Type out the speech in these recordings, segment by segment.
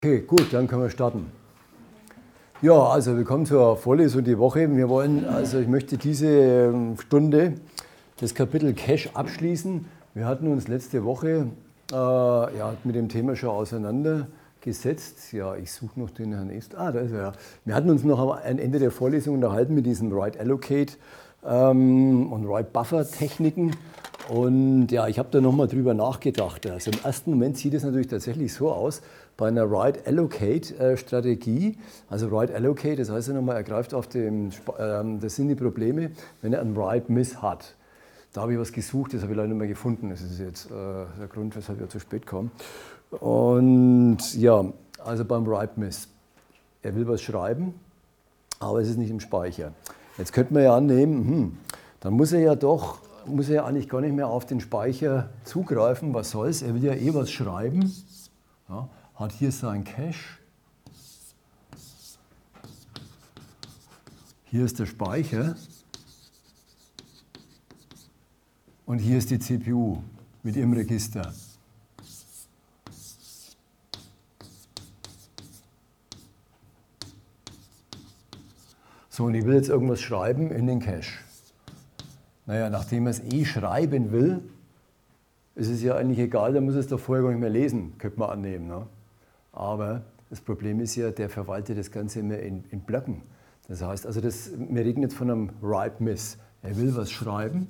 Okay, gut, dann können wir starten. Ja, also willkommen zur Vorlesung die Woche. Ich möchte diese Stunde das Kapitel Cache abschließen. Wir hatten uns letzte Woche mit dem Thema schon auseinandergesetzt. Ja, ich suche noch den Herrn Est. Da ist er ja. Wir hatten uns noch am Ende der Vorlesung unterhalten mit diesen Write Allocate und Write Buffer Techniken. Und ja, ich habe da nochmal drüber nachgedacht. Also im ersten Moment sieht es natürlich tatsächlich so aus, bei einer Write Allocate Strategie, also Write Allocate, das heißt ja nochmal, er greift auf das sind die Probleme, wenn er einen Write Miss hat. Da habe ich was gesucht, das habe ich leider nicht mehr gefunden. Das ist jetzt der Grund, weshalb ich zu spät kam. Und ja, also beim Write Miss, er will was schreiben, aber es ist nicht im Speicher. Jetzt könnte man ja annehmen, dann muss er ja eigentlich gar nicht mehr auf den Speicher zugreifen. Was soll's? Er will ja eh was schreiben. Ja, hat hier sein Cache. Hier ist der Speicher. Und hier ist die CPU mit ihrem Register. So, und ich will jetzt irgendwas schreiben in den Cache. Naja, nachdem er es eh schreiben will, ist es ja eigentlich egal, dann muss es doch vorher gar nicht mehr lesen, könnte man annehmen. Ne? Aber das Problem ist ja, der verwaltet das Ganze immer in Blöcken. Das heißt, wir reden jetzt von einem Write Miss. Er will was schreiben,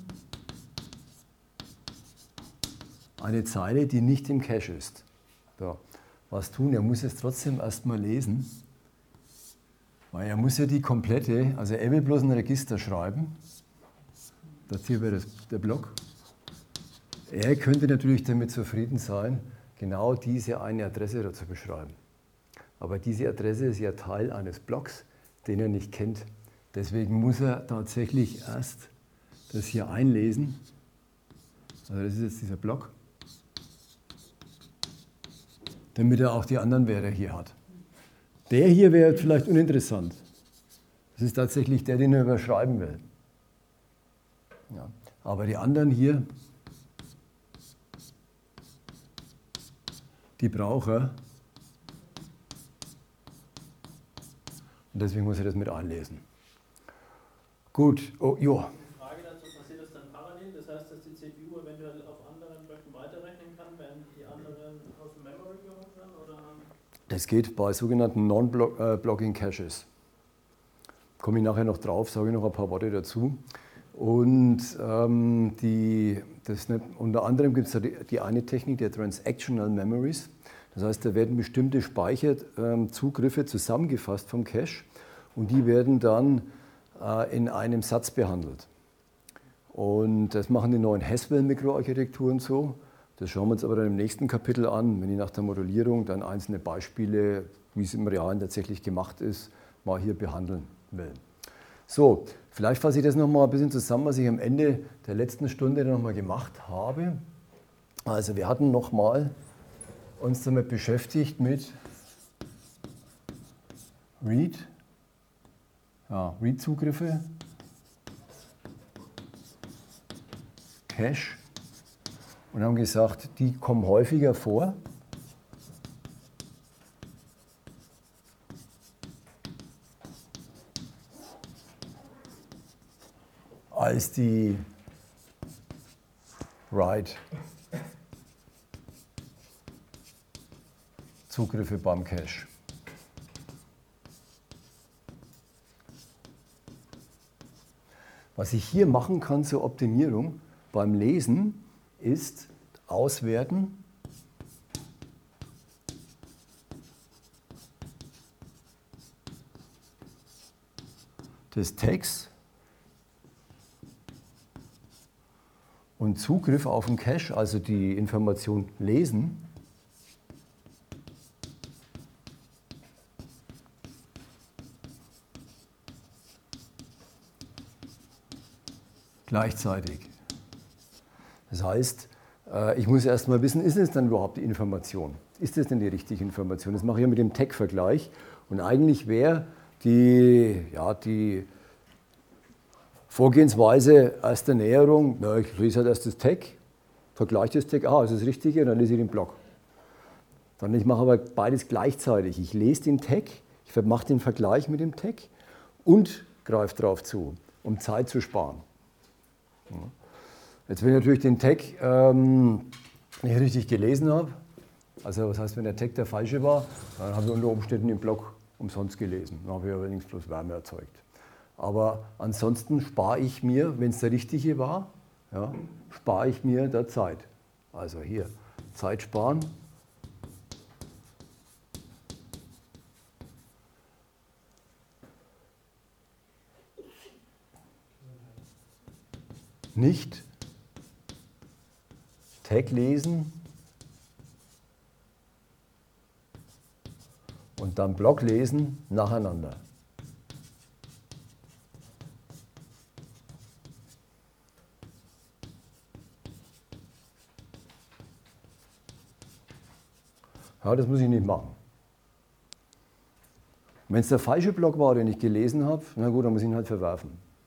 eine Zeile, die nicht im Cache ist. So, was tun? Er muss es trotzdem erstmal lesen, weil er muss ja die komplette, also er will bloß ein Register schreiben. Das hier wäre der Block. Er könnte natürlich damit zufrieden sein, genau diese eine Adresse dazu beschreiben. Aber diese Adresse ist ja Teil eines Blocks, den er nicht kennt. Deswegen muss er tatsächlich erst das hier einlesen. Also das ist jetzt dieser Block, damit er auch die anderen Werte hier hat. Der hier wäre vielleicht uninteressant. Das ist tatsächlich der, den er überschreiben will. Ja, aber die anderen hier, die braucht er. Und deswegen muss er das mit einlesen. Gut, oh, ja. Die Frage dazu, passiert das dann parallel? Das heißt, dass die CPU eventuell auf anderen Blöcken weiterrechnen kann, während die anderen aus dem Memory geholt werden? Oder? Das geht bei sogenannten Non-Blocking Caches. Komme ich nachher noch drauf, sage ich noch ein paar Worte dazu. Und unter anderem gibt es die eine Technik der Transactional Memories. Das heißt, da werden bestimmte Speicherzugriffe zusammengefasst vom Cache und die werden dann in einem Satz behandelt. Und das machen die neuen Haswell-Mikroarchitekturen so. Das schauen wir uns aber dann im nächsten Kapitel an, wenn ich nach der Modellierung dann einzelne Beispiele, wie es im Realen tatsächlich gemacht ist, mal hier behandeln will. So, vielleicht fasse ich das nochmal ein bisschen zusammen, was ich am Ende der letzten Stunde nochmal gemacht habe. Also wir hatten nochmal uns damit beschäftigt mit Read-Zugriffe, Cache und haben gesagt, die kommen häufiger vor. Als die Write-Zugriffe beim Cache. Was ich hier machen kann zur Optimierung beim Lesen, ist auswerten des Tags und Zugriff auf den Cache, also die Information lesen, gleichzeitig. Das heißt, ich muss erst mal wissen, ist es dann überhaupt die Information? Ist das denn die richtige Information? Das mache ich ja mit dem Tag-Vergleich. Und eigentlich wäre die Vorgehensweise erster Näherung, ich lese halt erst das Tag, vergleiche das Tag, ist das Richtige, und dann lese ich den Block. Sondern ich mache aber beides gleichzeitig. Ich lese den Tag, ich mache den Vergleich mit dem Tag und greife darauf zu, um Zeit zu sparen. Ja. Jetzt, wenn ich natürlich den Tag nicht richtig gelesen habe, also was heißt, wenn der Tag der falsche war, dann habe ich unter Umständen den Block umsonst gelesen. Dann habe ich allerdings bloß Wärme erzeugt. Aber ansonsten spare ich mir, wenn es der richtige war, ja, spare ich mir da Zeit. Also hier, Zeit sparen. Nicht Tag lesen und dann Block lesen nacheinander. Ja, das muss ich nicht machen. Wenn es der falsche Block war, den ich gelesen habe, na gut, dann muss ich ihn halt verwerfen.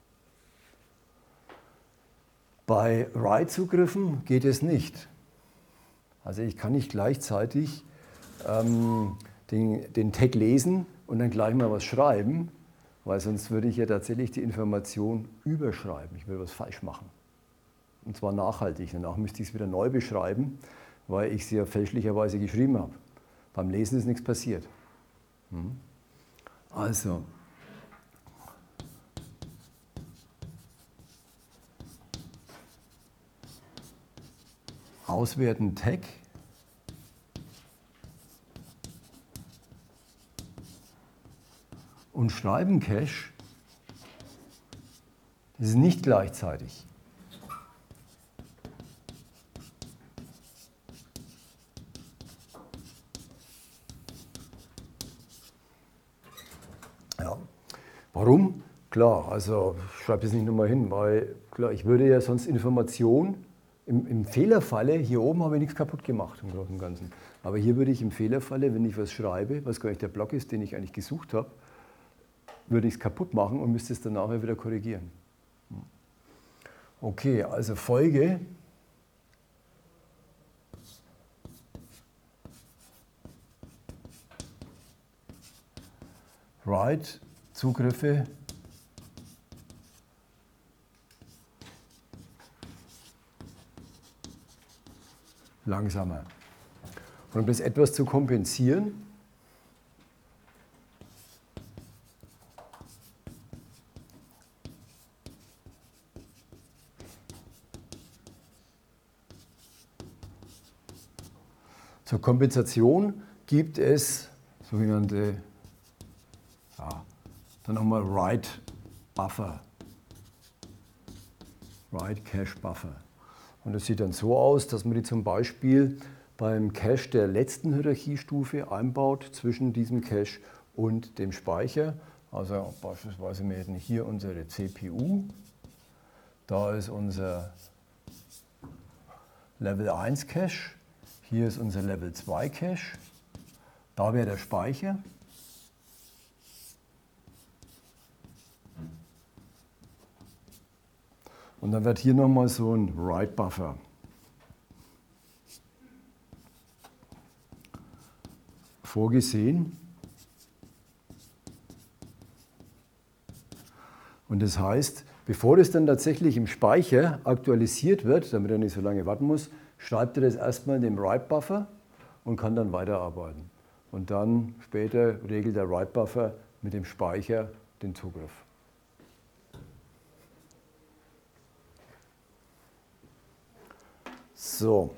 Bei Write-Zugriffen geht es nicht. Also ich kann nicht gleichzeitig den Tag lesen und dann gleich mal was schreiben, weil sonst würde ich ja tatsächlich die Information überschreiben. Ich würde was falsch machen. Und zwar nachhaltig. Danach müsste ich es wieder neu beschreiben, weil ich sie ja fälschlicherweise geschrieben habe. Beim Lesen ist nichts passiert. Also, auswerten Tag. Und schreiben Cache. Das ist nicht gleichzeitig. Ja. Warum? Klar, also ich schreibe das nicht nochmal hin, weil klar, ich würde ja sonst Informationen im Fehlerfalle, hier oben habe ich nichts kaputt gemacht im Großen und Ganzen. Aber hier würde ich im Fehlerfalle, wenn ich was schreibe, was gar nicht der Block ist, den ich eigentlich gesucht habe, würde ich es kaputt machen und müsste es dann nachher wieder korrigieren. Okay, also Folge. Write, Zugriffe. Langsamer. Und um das etwas zu kompensieren, zur Kompensation gibt es sogenannte, dann nochmal Write Buffer, Write Cache Buffer. Und das sieht dann so aus, dass man die zum Beispiel beim Cache der letzten Hierarchiestufe einbaut zwischen diesem Cache und dem Speicher. Also beispielsweise wir hätten hier unsere CPU, da ist unser Level 1 Cache, hier ist unser Level 2 Cache, da wäre der Speicher. Und dann wird hier nochmal so ein Write-Buffer vorgesehen. Und das heißt, bevor das dann tatsächlich im Speicher aktualisiert wird, damit er nicht so lange warten muss, schreibt er das erstmal in dem Write-Buffer und kann dann weiterarbeiten. Und dann später regelt der Write-Buffer mit dem Speicher den Zugriff. So.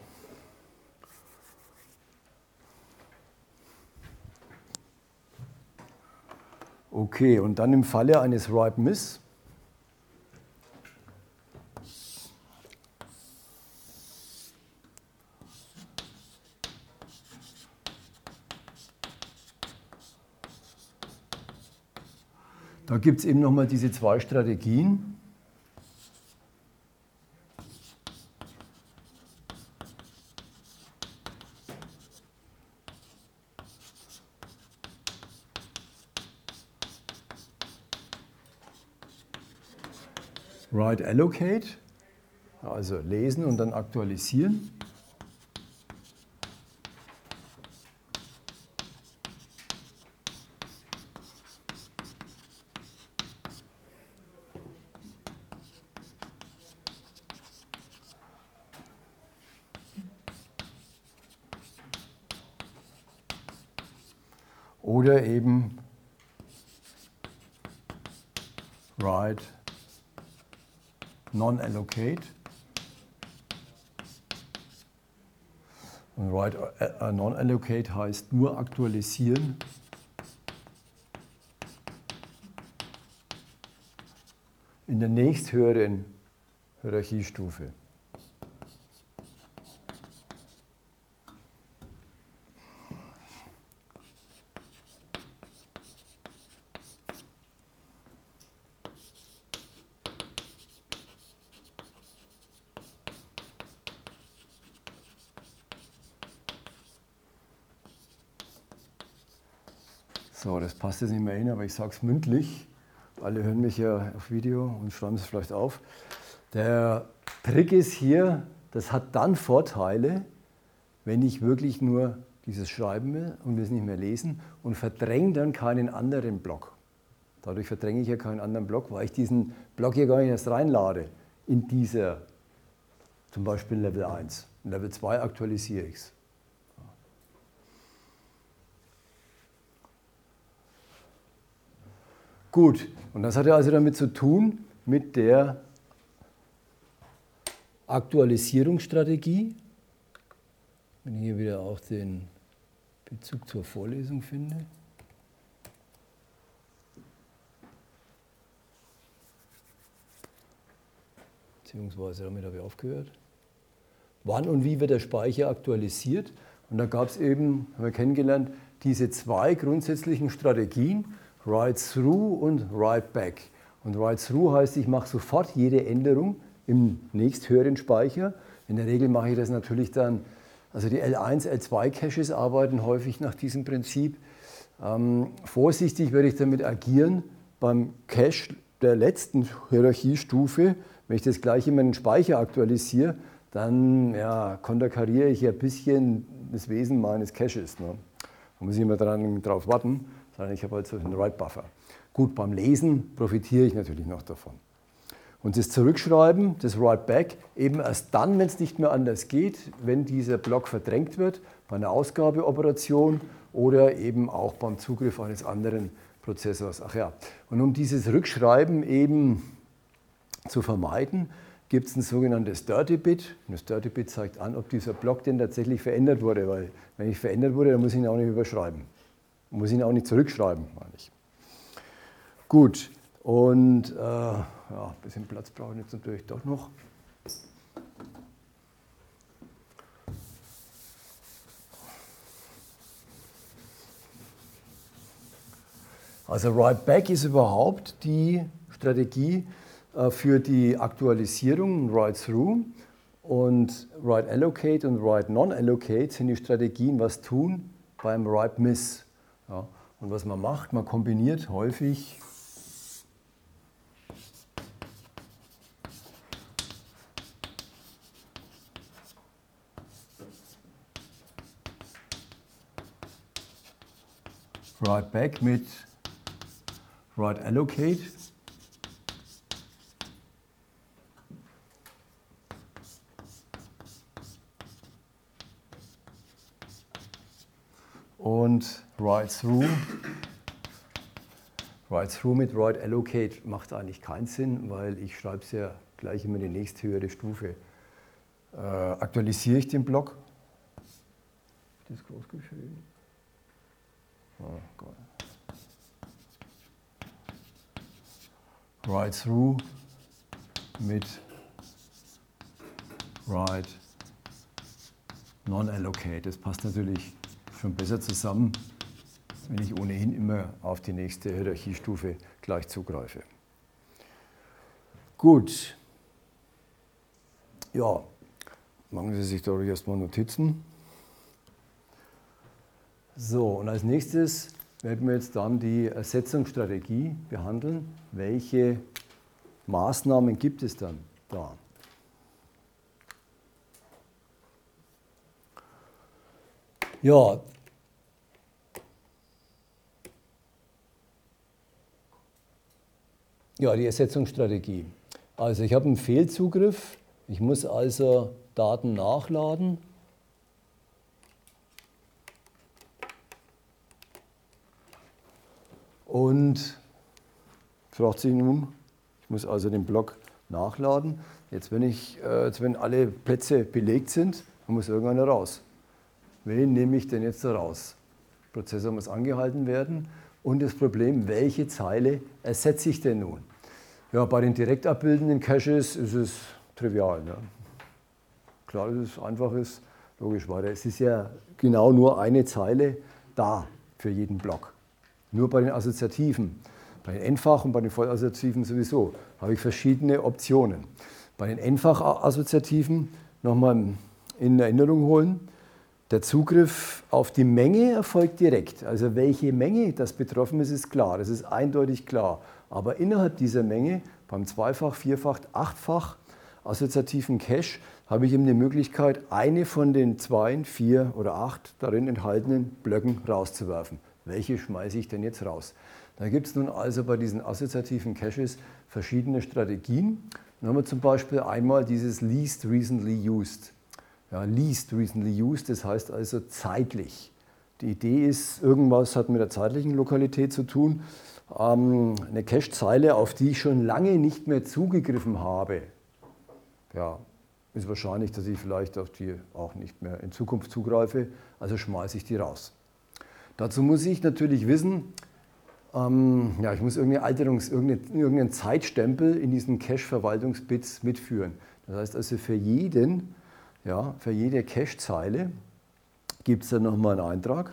Okay, und dann im Falle eines Write Miss da gibt es eben nochmal diese zwei Strategien. Write Allocate, also lesen und dann aktualisieren. oder eben write non-allocate. Und write non-allocate heißt nur aktualisieren. In der nächsthöheren Hierarchiestufe. So, das passt jetzt nicht mehr hin, aber ich sage es mündlich. Alle hören mich ja auf Video und schreiben es vielleicht auf. Der Trick ist hier, das hat dann Vorteile, wenn ich wirklich nur dieses Schreiben will und es nicht mehr lesen und verdränge dann keinen anderen Block. Dadurch verdränge ich ja keinen anderen Block, weil ich diesen Block hier gar nicht erst reinlade in dieser, zum Beispiel Level 1. In Level 2 aktualisiere ich es. Gut, und das hat ja also damit zu tun mit der Aktualisierungsstrategie. Wenn ich hier wieder auch den Bezug zur Vorlesung finde. Beziehungsweise damit habe ich aufgehört. Wann und wie wird der Speicher aktualisiert? Und da gab es eben, haben wir kennengelernt, diese zwei grundsätzlichen Strategien. Write through und write back. Und write through heißt, ich mache sofort jede Änderung im nächsthöheren Speicher. In der Regel mache ich das natürlich dann, also die L1, L2 Caches arbeiten häufig nach diesem Prinzip. Vorsichtig werde ich damit agieren beim Cache der letzten Hierarchiestufe. Wenn ich das gleich in meinen Speicher aktualisiere, dann ja, konterkariere ich ein bisschen das Wesen meines Caches. Ne? Da muss ich immer drauf warten. Sondern ich habe halt so einen Write-Buffer. Gut, beim Lesen profitiere ich natürlich noch davon. Und das Zurückschreiben, das Write-Back, eben erst dann, wenn es nicht mehr anders geht, wenn dieser Block verdrängt wird, bei einer Ausgabeoperation oder eben auch beim Zugriff eines anderen Prozessors. Ach ja, und um dieses Rückschreiben eben zu vermeiden, gibt es ein sogenanntes Dirty Bit. Und das Dirty Bit zeigt an, ob dieser Block denn tatsächlich verändert wurde, weil wenn ich verändert wurde, dann muss ich ihn auch nicht überschreiben. Muss ihn auch nicht zurückschreiben, meine ich. Gut, und ja, ein bisschen Platz brauche ich jetzt natürlich doch noch. Also Write Back ist überhaupt die Strategie für die Aktualisierung, Write Through. Und Write Allocate und Write Non-Allocate sind die Strategien, was tun beim Write Miss. Ja, und was man macht, man kombiniert häufig Write Back mit Write Allocate. Und Write Through. Write Through mit Write Allocate macht eigentlich keinen Sinn, weil ich schreibe es ja gleich immer in die nächsthöhere Stufe. Aktualisiere ich den Block. Ist das groß geschrieben? Oh Gott. Write Through mit Write Non-Allocate. Das passt natürlich schon besser zusammen, wenn ich ohnehin immer auf die nächste Hierarchiestufe gleich zugreife. Gut. Ja, machen Sie sich doch erstmal Notizen. So, und als nächstes werden wir jetzt dann die Ersetzungsstrategie behandeln. Welche Maßnahmen gibt es dann da? Ja, die Ersetzungsstrategie. Also ich habe einen Fehlzugriff, ich muss also Daten nachladen. Und fragt sich nun, ich muss also den Block nachladen. Jetzt, wenn alle Plätze belegt sind, muss irgendeiner raus. Wen nehme ich denn jetzt da raus? Der Prozessor muss angehalten werden. Und das Problem, welche Zeile ersetze ich denn nun? Ja, bei den direkt abbildenden Caches ist es trivial. Ne? Klar, dass es einfach ist, logisch, weil es ist ja genau nur eine Zeile da für jeden Block. Nur bei den Assoziativen, bei den N-fach und bei den Vollassoziativen sowieso, habe ich verschiedene Optionen. Bei den N-fach-Assoziativen nochmal in Erinnerung holen, der Zugriff auf die Menge erfolgt direkt. Also welche Menge das betroffen ist, ist klar, das ist eindeutig klar. Aber innerhalb dieser Menge, beim Zweifach-, Vierfach-, Achtfach assoziativen Cache, habe ich eben die Möglichkeit, eine von den 2, 4 oder 8 darin enthaltenen Blöcken rauszuwerfen. Welche schmeiße ich denn jetzt raus? Da gibt es nun also bei diesen assoziativen Caches verschiedene Strategien. Dann haben wir zum Beispiel einmal dieses Least Recently Used. Ja, Least Recently Used, das heißt also zeitlich. Die Idee ist, irgendwas hat mit der zeitlichen Lokalität zu tun. Eine Cache-Zeile, auf die ich schon lange nicht mehr zugegriffen habe. Ja, ist wahrscheinlich, dass ich vielleicht auf die auch nicht mehr in Zukunft zugreife, also schmeiße ich die raus. Dazu muss ich natürlich wissen, ich muss irgendeinen Zeitstempel in diesen Cache-Verwaltungsbits mitführen. Das heißt also für jede Cache-Zeile gibt es dann nochmal einen Eintrag.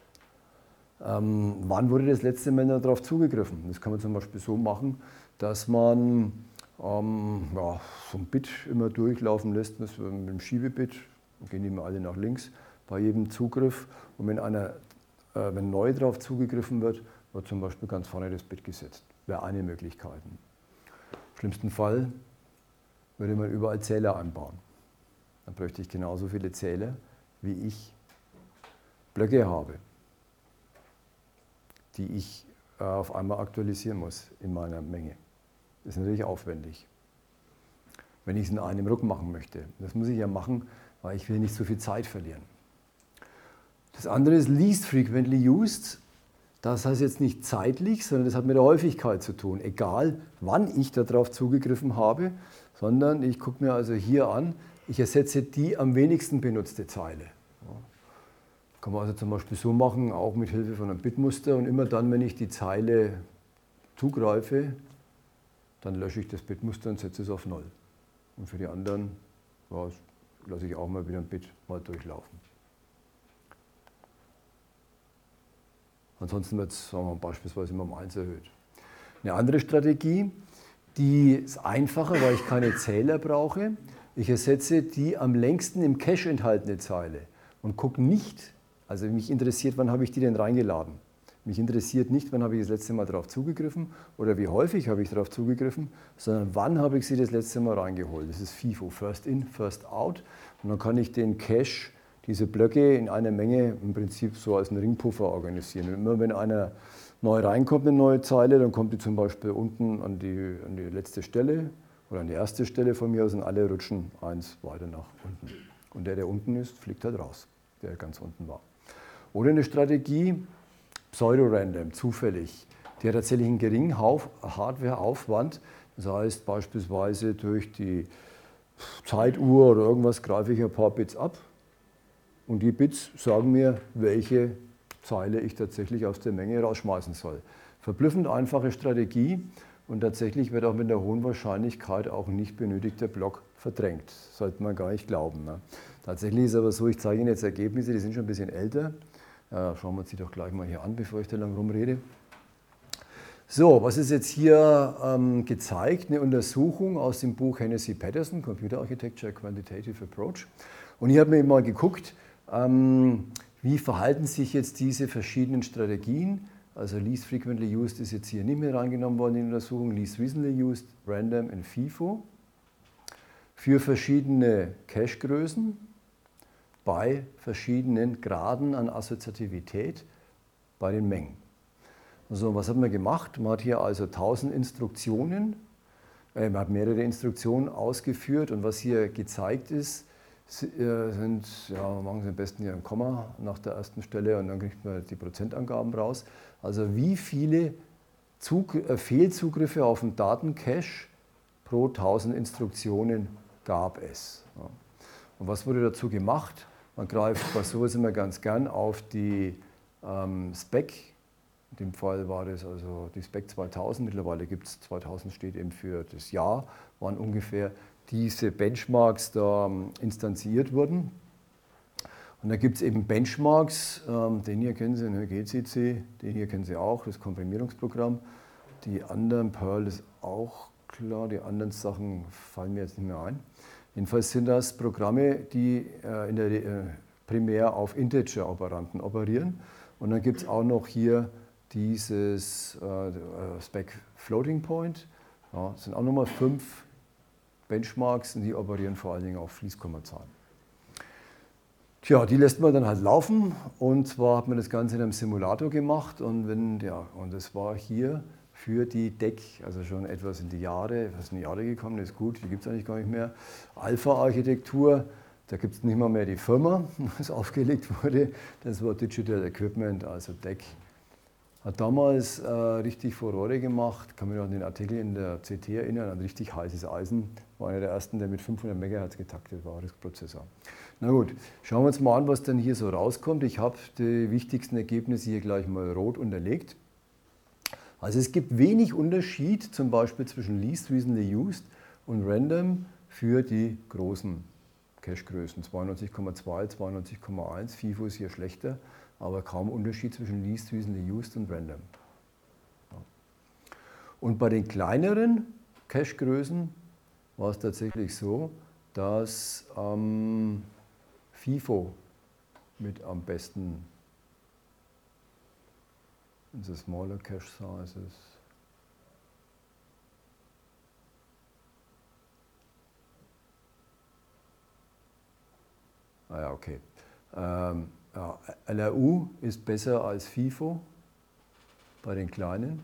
Wann wurde das letzte Mal darauf zugegriffen? Das kann man zum Beispiel so machen, dass man so ein Bit immer durchlaufen lässt, mit dem Schiebebit, dann gehen die immer alle nach links bei jedem Zugriff. Und wenn neu darauf zugegriffen wird, wird zum Beispiel ganz vorne das Bit gesetzt. Wäre eine Möglichkeit. Im schlimmsten Fall würde man überall Zähler einbauen. Dann bräuchte ich genauso viele Zähler, wie ich Blöcke habe, die ich auf einmal aktualisieren muss in meiner Menge. Das ist natürlich aufwendig, wenn ich es in einem Ruck machen möchte. Das muss ich ja machen, weil ich will nicht so viel Zeit verlieren. Das andere ist Least Frequently Used. Das heißt jetzt nicht zeitlich, sondern das hat mit der Häufigkeit zu tun. Egal, wann ich darauf zugegriffen habe, sondern ich gucke mir also hier an, ich ersetze die am wenigsten benutzte Zeile. Kann man also zum Beispiel so machen, auch mit Hilfe von einem Bitmuster. Und immer dann, wenn ich die Zeile zugreife, dann lösche ich das Bitmuster und setze es auf 0. Und für die anderen lasse ich auch mal wieder ein Bit mal durchlaufen. Ansonsten wird es beispielsweise immer um 1 erhöht. Eine andere Strategie, die ist einfacher, weil ich keine Zähler brauche. Ich ersetze die am längsten im Cache enthaltene Zeile und gucke nicht, also mich interessiert, wann habe ich die denn reingeladen. Mich interessiert nicht, wann habe ich das letzte Mal darauf zugegriffen oder wie häufig habe ich darauf zugegriffen, sondern wann habe ich sie das letzte Mal reingeholt. Das ist FIFO, First In, First Out. Und dann kann ich den Cache, diese Blöcke in einer Menge im Prinzip so als einen Ringpuffer organisieren. Und immer wenn einer neu reinkommt, eine neue Zeile, dann kommt die zum Beispiel unten an die letzte Stelle oder an die erste Stelle von mir aus und alle rutschen 1 weiter nach unten. Und der unten ist, fliegt halt raus, der ganz unten war. Oder eine Strategie, Pseudo-Random, zufällig. Die hat tatsächlich einen geringen Hardwareaufwand. Das heißt beispielsweise durch die Zeituhr oder irgendwas greife ich ein paar Bits ab. Und die Bits sagen mir, welche Zeile ich tatsächlich aus der Menge rausschmeißen soll. Verblüffend einfache Strategie und tatsächlich wird auch mit einer hohen Wahrscheinlichkeit auch ein nicht benötigter Block verdrängt. Sollte man gar nicht glauben. Ne? Tatsächlich ist es aber so, ich zeige Ihnen jetzt Ergebnisse, die sind schon ein bisschen älter. Schauen wir uns die doch gleich mal hier an, bevor ich da lang rumrede. So, was ist jetzt hier gezeigt? Eine Untersuchung aus dem Buch Hennessy-Patterson, Computer Architecture, Quantitative Approach. Und hier hat man eben mal geguckt, wie verhalten sich jetzt diese verschiedenen Strategien. Also Least Frequently Used ist jetzt hier nicht mehr reingenommen worden in die Untersuchung, Least Recently Used, Random und FIFO. Für verschiedene Cache-Größen, bei verschiedenen Graden an Assoziativität bei den Mengen. Also was hat man gemacht? Man hat hier also 1000 Instruktionen, man hat mehrere Instruktionen ausgeführt und was hier gezeigt ist, sind, machen Sie am besten hier ein Komma nach der ersten Stelle und dann kriegt man die Prozentangaben raus. Also wie viele Fehlzugriffe auf den Datencache pro 1000 Instruktionen gab es. Ja. Und was wurde dazu gemacht? Man greift bei sowas immer ganz gern auf die Spec. In dem Fall war das also die Spec 2000. Mittlerweile gibt es 2000, steht eben für das Jahr, wann ungefähr diese Benchmarks da instanziert wurden. Und da gibt es eben Benchmarks, den hier kennen Sie, den GCC, den hier kennen Sie auch, das Komprimierungsprogramm. Die anderen, Perl ist auch klar, die anderen Sachen fallen mir jetzt nicht mehr ein. Jedenfalls sind das Programme, die primär auf Integer-Operanten operieren. Und dann gibt es auch noch hier dieses Spec Floating Point. Ja, das sind auch nochmal 5 Benchmarks und die operieren vor allen Dingen auf Fließkommazahlen. Tja, die lässt man dann halt laufen und zwar hat man das Ganze in einem Simulator gemacht und das war hier für die DEC, also schon etwas in die Jahre, gekommen, das ist gut, die gibt es eigentlich gar nicht mehr. Alpha-Architektur, da gibt es nicht mal mehr die Firma, was aufgelegt wurde, das war Digital Equipment, also DEC. Hat damals richtig Furore gemacht, kann mich noch an den Artikel in der CT erinnern, ein richtig heißes Eisen, war einer der ersten, der mit 500 MHz getaktet war, das Prozessor. Na gut, schauen wir uns mal an, was dann hier so rauskommt. Ich habe die wichtigsten Ergebnisse hier gleich mal rot unterlegt. Also es gibt wenig Unterschied zum Beispiel zwischen Least Recently Used und Random für die großen Cache-Größen. 92,2, 92,1, FIFO ist hier schlechter, aber kaum Unterschied zwischen Least Recently Used und Random. Und bei den kleineren Cache-Größen war es tatsächlich so, dass FIFO mit am besten in the smaller cache sizes. Ja, okay. LRU ist besser als FIFO bei den kleinen.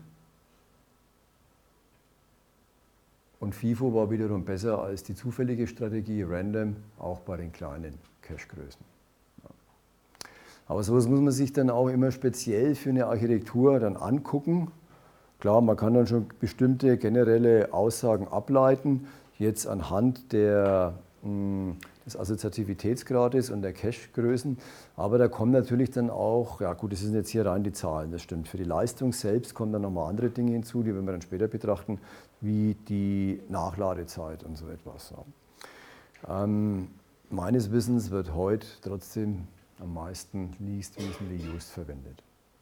Und FIFO war wiederum besser als die zufällige Strategie Random, auch bei den kleinen Cache-Größen. Ja. Aber sowas muss man sich dann auch immer speziell für eine Architektur dann angucken. Klar, man kann dann schon bestimmte generelle Aussagen ableiten, jetzt anhand des Assoziativitätsgrades und der Cache-Größen. Aber da kommen natürlich dann auch, ja gut, das sind jetzt hier rein die Zahlen, das stimmt. Für die Leistung selbst kommen dann nochmal andere Dinge hinzu, die werden wir dann später betrachten, wie die Nachladezeit und so etwas. Ja. Meines Wissens wird heute trotzdem am meisten Least Recently Used verwendet.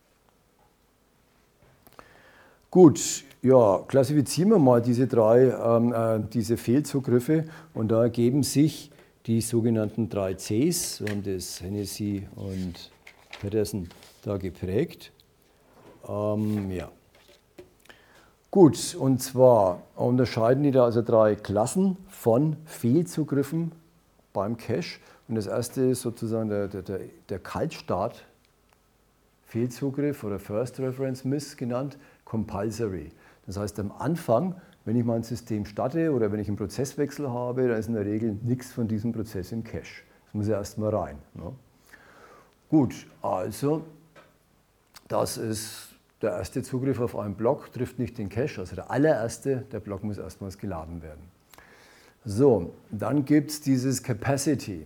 Gut, ja, klassifizieren wir mal diese diese Fehlzugriffe und da ergeben sich die sogenannten 3 Cs und das Hennessy und Peterson da geprägt. Ja. Gut, und zwar unterscheiden die da also 3 Klassen von Fehlzugriffen beim Cache. Und das erste ist sozusagen der Kaltstart-Fehlzugriff oder First Reference Miss genannt, Compulsory. Das heißt, am Anfang, wenn ich mein System starte oder wenn ich einen Prozesswechsel habe, dann ist in der Regel nichts von diesem Prozess im Cache. Das muss ja erstmal rein. Ne? Gut, also das ist der erste Zugriff auf einen Block, trifft nicht den Cache, also der allererste, der Block muss erstmals geladen werden. So, dann gibt es dieses Capacity.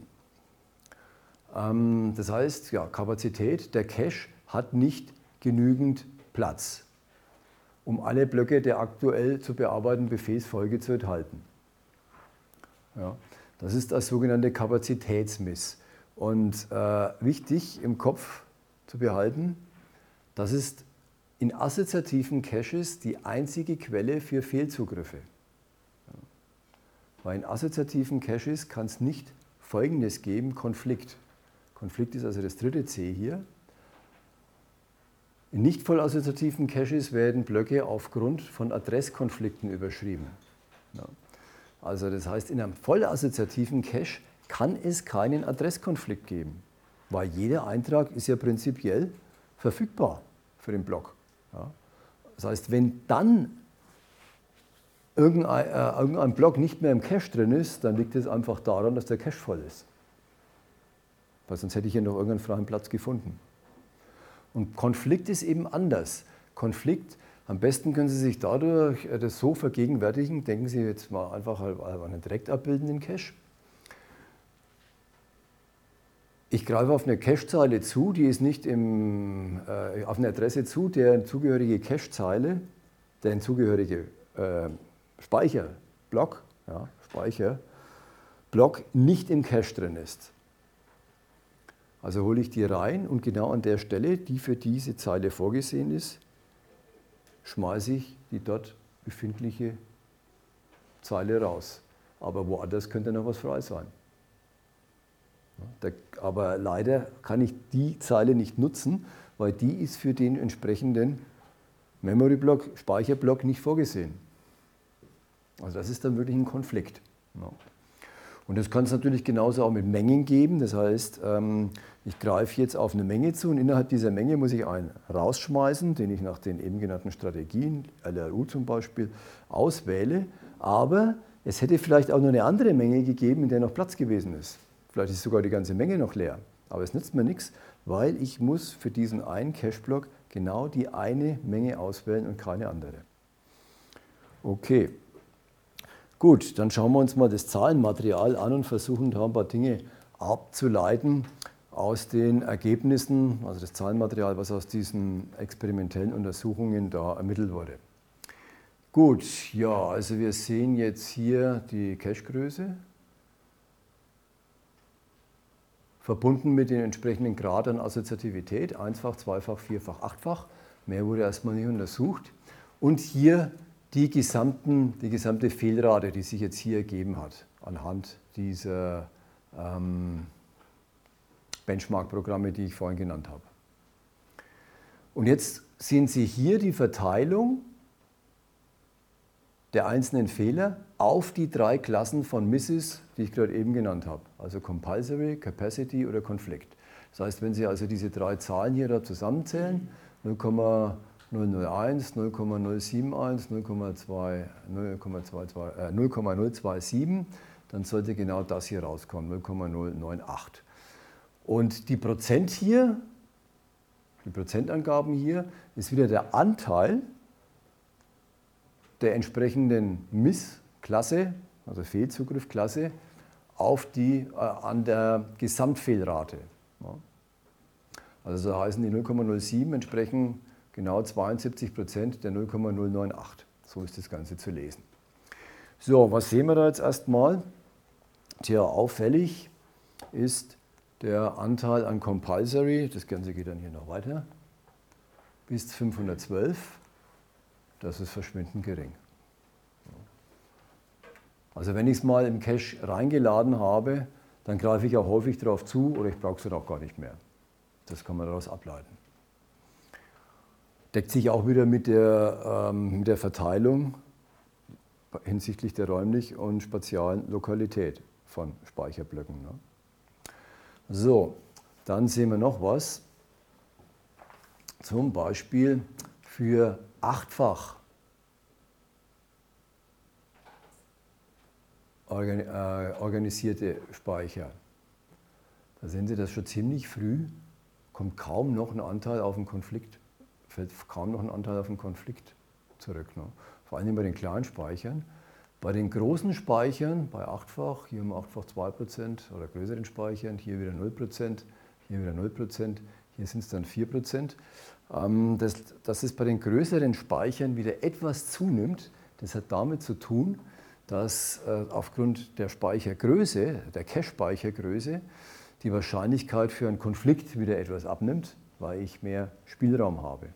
Das heißt, ja, Kapazität, der Cache hat nicht genügend Platz, um alle Blöcke der aktuell zu bearbeitenden Befehlsfolge zu enthalten. Ja, das ist das sogenannte Kapazitätsmiss. Und wichtig im Kopf zu behalten, das ist in assoziativen Caches die einzige Quelle für Fehlzugriffe. Ja. Weil in assoziativen Caches kann es nicht Folgendes geben, Konflikt. Konflikt ist also das dritte C hier. In nicht voll assoziativen Caches werden Blöcke aufgrund von Adresskonflikten überschrieben. Ja. Also das heißt, in einem voll assoziativen Cache kann es keinen Adresskonflikt geben, weil jeder Eintrag ist ja prinzipiell verfügbar für den Block. Ja. Das heißt, wenn dann irgendein Block nicht mehr im Cache drin ist, dann liegt es einfach daran, dass der Cache voll ist. Weil sonst hätte ich ja noch irgendeinen freien Platz gefunden. Und Konflikt ist eben anders. Konflikt Am besten können Sie sich dadurch das so vergegenwärtigen, denken Sie jetzt mal einfach an einen direkt abbildenden Cache. Ich greife auf eine Cache-Zeile zu, die ist nicht auf eine Adresse zu, deren zugehörige Cache-Zeile, deren zugehörige Speicherblock, ja, Speicherblock nicht im Cache drin ist. Also hole ich die rein und genau an der Stelle, die für diese Zeile vorgesehen ist, schmeiße ich die dort befindliche Zeile raus. Aber woanders könnte noch was frei sein. Aber leider kann ich die Zeile nicht nutzen, weil die ist für den entsprechenden Memory-Block, Speicherblock nicht vorgesehen. Also das ist dann wirklich ein Konflikt. Und das kann es natürlich genauso auch mit Mengen geben. Das heißt, ich greife jetzt auf eine Menge zu und innerhalb dieser Menge muss ich einen rausschmeißen, den ich nach den eben genannten Strategien, LRU zum Beispiel, auswähle. Aber es hätte vielleicht auch noch eine andere Menge gegeben, in der noch Platz gewesen ist. Vielleicht ist sogar die ganze Menge noch leer. Aber es nützt mir nichts, weil ich muss für diesen einen Cache-Block genau die eine Menge auswählen und keine andere. Okay. Gut, dann schauen wir uns mal das Zahlenmaterial an und versuchen da ein paar Dinge abzuleiten aus den Ergebnissen, also das Zahlenmaterial, was aus diesen experimentellen Untersuchungen da ermittelt wurde. Gut, ja, also wir sehen jetzt hier die Cache-Größe, verbunden mit den entsprechenden Grad an Assoziativität, einfach, zweifach, vierfach, achtfach. Mehr wurde erstmal nicht untersucht. Und hier die gesamte Fehlrate, die sich jetzt hier ergeben hat, anhand dieser Benchmark-Programme, die ich vorhin genannt habe. Und jetzt sehen Sie hier die Verteilung der einzelnen Fehler auf die drei Klassen von Misses, die ich gerade eben genannt habe. Also Compulsory, Capacity oder Conflict. Das heißt, wenn Sie also diese drei Zahlen hier da zusammenzählen, 0,001, 0,071, 0,027, dann sollte genau das hier rauskommen, 0,098. Und die Prozent hier, die Prozentangaben hier, ist wieder der Anteil der entsprechenden Missklasse, also Fehlzugriffklasse, an der Gesamtfehlrate. Also so heißen die 0,07 entsprechen genau 72% der 0,098. So ist das Ganze zu lesen. So, was sehen wir da jetzt erstmal? Tja, auffällig ist der Anteil an Compulsory, das Ganze geht dann hier noch weiter, bis 512. Das ist verschwindend gering. Also wenn ich es mal im Cache reingeladen habe, dann greife ich auch häufig darauf zu oder ich brauche es dann auch gar nicht mehr. Das kann man daraus ableiten. Deckt sich auch wieder mit der Verteilung hinsichtlich der räumlich und spatialen Lokalität von Speicherblöcken. Ne? So, dann sehen wir noch was. Zum Beispiel für achtfach organisierte Speicher. Da sehen Sie das schon ziemlich früh, kommt kaum noch ein Anteil auf den Konflikt, fällt kaum noch ein Anteil auf den Konflikt zurück. Ne? Vor allem bei den kleinen Speichern. Bei den großen Speichern, bei achtfach, hier haben wir achtfach 2% oder größeren Speichern, hier wieder 0%, hier wieder 0%, hier sind es dann 4%. Dass es bei den größeren Speichern wieder etwas zunimmt, das hat damit zu tun, dass aufgrund der Speichergröße, der Cache-Speichergröße, die Wahrscheinlichkeit für einen Konflikt wieder etwas abnimmt, weil ich mehr Spielraum habe.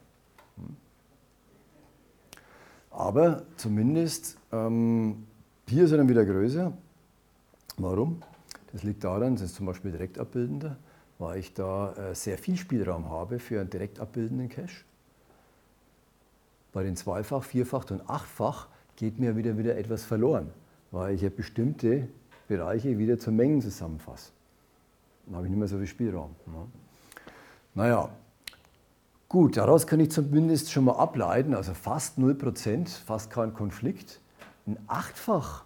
Aber zumindest hier ist er dann wieder größer. Warum? Das liegt daran, das ist zum Beispiel direkt abbildender, weil ich da sehr viel Spielraum habe für einen direkt abbildenden Cache. Bei den zweifach, vierfach und achtfach geht mir wieder etwas verloren, weil ich ja bestimmte Bereiche wieder zu Mengen zusammenfasse. Dann habe ich nicht mehr so viel Spielraum. Ne? Naja, gut, daraus kann ich zumindest schon mal ableiten, also fast 0%, fast kein Konflikt. Ein achtfach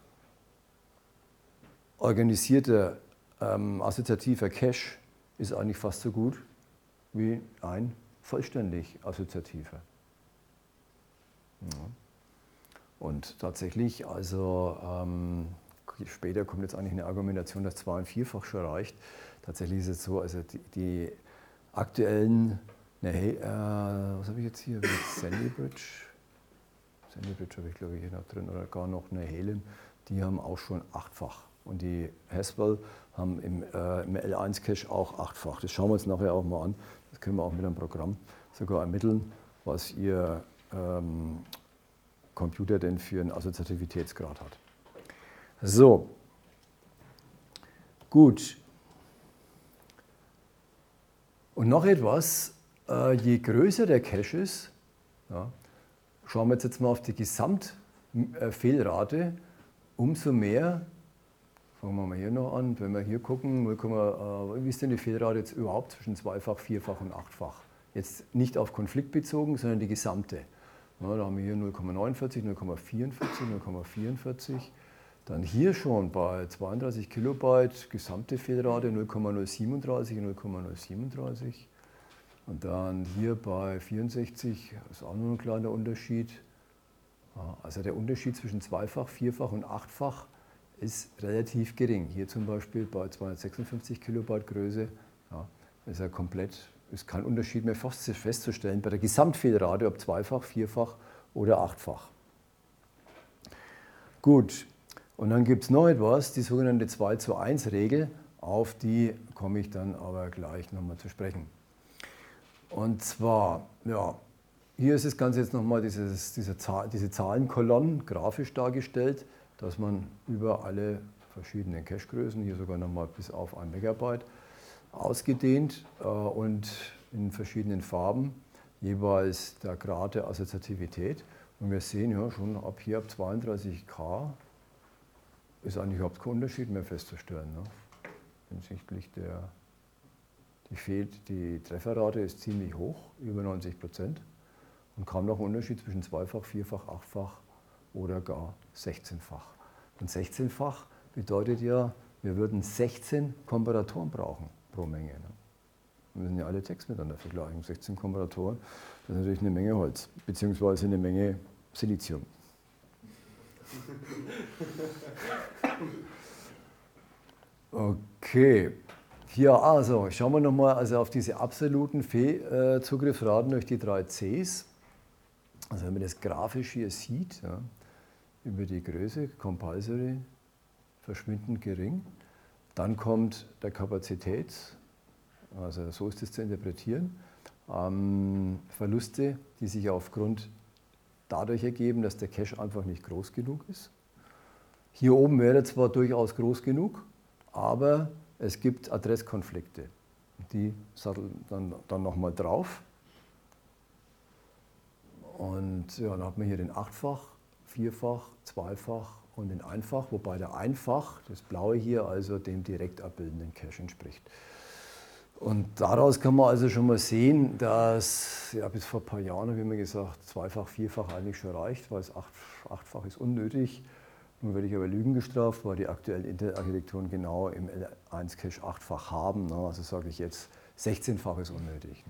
organisierter assoziativer Cache ist eigentlich fast so gut wie ein vollständig assoziativer. Ja. Und tatsächlich, also später kommt jetzt eigentlich eine Argumentation, dass 2- und 4-fach schon reicht. Tatsächlich ist es so, also die aktuellen, was habe ich jetzt hier? Sandy Bridge habe ich glaube ich hier noch drin oder gar noch eine Halem, die haben auch schon 8-fach. Und die Haswell haben im L1 Cache auch 8-fach. Das schauen wir uns nachher auch mal an. Das können wir auch mit einem Programm sogar ermitteln, was Ihr Computer denn für einen Assoziativitätsgrad hat. So, gut. Und noch etwas, je größer der Cache ist, ja, schauen wir jetzt mal auf die Gesamtfehlrate, umso mehr, fangen wir mal hier noch an, wenn wir hier gucken, wie ist denn die Fehlrate jetzt überhaupt zwischen 2-fach, 4-fach und 8-fach? Jetzt nicht auf Konflikt bezogen, sondern die gesamte. Ja, da haben wir hier 0,49, 0,44, 0,44. Dann hier schon bei 32 Kilobyte gesamte Fehlrate 0,037, 0,037. Und dann hier bei 64 ist auch noch ein kleiner Unterschied. Also der Unterschied zwischen 2-fach, 4-fach und 8-fach ist relativ gering. Hier zum Beispiel bei 256 Kilobyte Größe ist er komplett, ist kein Unterschied mehr festzustellen bei der Gesamtfehlrate, ob 2-fach, 4-fach oder 8-fach. Gut, und dann gibt es noch etwas, die sogenannte 2:1-Regel, auf die komme ich dann aber gleich nochmal zu sprechen. Und zwar, ja, hier ist das Ganze jetzt nochmal diese Zahlenkolonnen grafisch dargestellt, dass man über alle verschiedenen Cachegrößen, hier sogar nochmal bis auf 1 Megabyte, ausgedehnt und in verschiedenen Farben, jeweils der Grad der Assoziativität. Und wir sehen ja schon ab hier ab 32K ist eigentlich überhaupt kein Unterschied mehr festzustellen. Ne? Hinsichtlich die Trefferrate ist ziemlich hoch, über 90%. Und kaum noch ein Unterschied zwischen 2-fach, 4-fach, 8-fach oder gar 16-fach. Und 16-fach bedeutet ja, wir würden 16 Komparatoren brauchen pro Menge. Ne? Wir müssen ja alle Text miteinander vergleichen. 16 Komparatoren, das ist natürlich eine Menge Holz, beziehungsweise eine Menge Silizium. Okay, hier also schauen wir nochmal auf diese absoluten Zugriffsraten durch die 3 Cs. Also wenn man das grafisch hier sieht, ja, über die Größe, Compulsory, verschwindend gering. Dann kommt der Kapazitäts, also so ist es zu interpretieren, Verluste, die sich aufgrund dadurch ergeben, dass der Cache einfach nicht groß genug ist. Hier oben wäre er zwar durchaus groß genug, aber es gibt Adresskonflikte. Die satteln dann nochmal drauf. Und ja, dann hat man hier den 8-fach, 4-fach, 2-fach und den 1-fach, wobei der 1-fach, das blaue hier, also dem direkt abbildenden Cache entspricht. Und daraus kann man also schon mal sehen, dass ja, bis vor ein paar Jahren, wie man gesagt, 2-fach, 4-fach eigentlich schon reicht, weil das 8-fach ist unnötig. Nun werde ich aber Lügen gestraft, weil die aktuellen Intel-Architekturen genau im L1 Cache 8-fach haben. Also sage ich jetzt, 16-fach ist unnötig.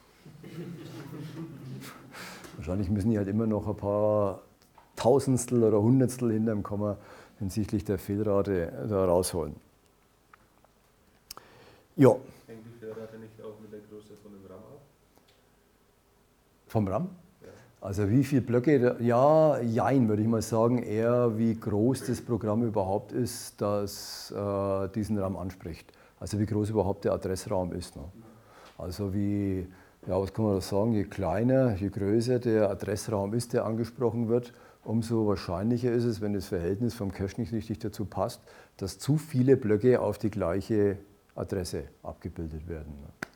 Wahrscheinlich müssen die halt immer noch ein paar Tausendstel oder Hundertstel hinterm Komma hinsichtlich der Fehlrate da rausholen. Ja. Hängt die Fehlrate nicht auch mit der Größe von dem RAM ab? Vom RAM? Ja. Also wie viele Blöcke, ja, jein, würde ich mal sagen, eher wie groß das Programm überhaupt ist, das diesen RAM anspricht. Also wie groß überhaupt der Adressraum ist. Ne? Also wie, ja, was kann man da sagen, je kleiner, je größer der Adressraum ist, der angesprochen wird, umso wahrscheinlicher ist es, wenn das Verhältnis vom Cache nicht richtig dazu passt, dass zu viele Blöcke auf die gleiche Adresse abgebildet werden.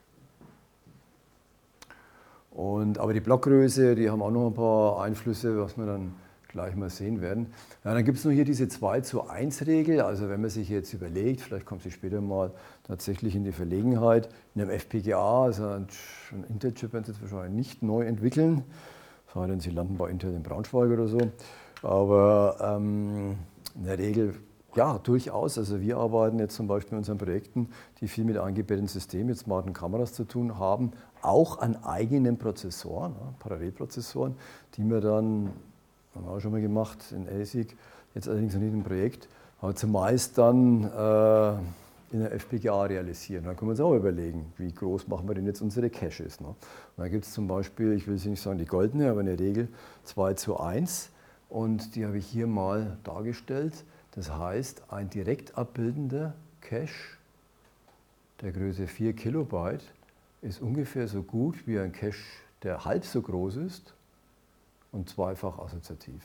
Aber die Blockgröße, die haben auch noch ein paar Einflüsse, was wir dann gleich mal sehen werden. Ja, dann gibt es noch hier diese 2:1-Regel, also wenn man sich jetzt überlegt, vielleicht kommt sie später mal tatsächlich in die Verlegenheit, in einem FPGA, also ein Intel-Chip werden sie jetzt wahrscheinlich nicht neu entwickeln, sei denn sie landen bei Intel in Braunschweig oder so, aber in der Regel ja, durchaus. Also wir arbeiten jetzt zum Beispiel in unseren Projekten, die viel mit eingebetteten Systemen, jetzt smarten Kameras zu tun haben, auch an eigenen Prozessoren, Parallelprozessoren, die wir dann haben wir auch schon mal gemacht in ASIC, jetzt allerdings noch nicht im Projekt, aber zumeist dann in der FPGA realisieren. Dann können wir uns auch überlegen, wie groß machen wir denn jetzt unsere Caches. Ne? Und da gibt es zum Beispiel, ich will es nicht sagen die goldene, aber eine Regel 2:1 und die habe ich hier mal dargestellt. Das heißt, ein direkt abbildender Cache der Größe 4 Kilobyte ist ungefähr so gut wie ein Cache, der halb so groß ist und zweifach assoziativ.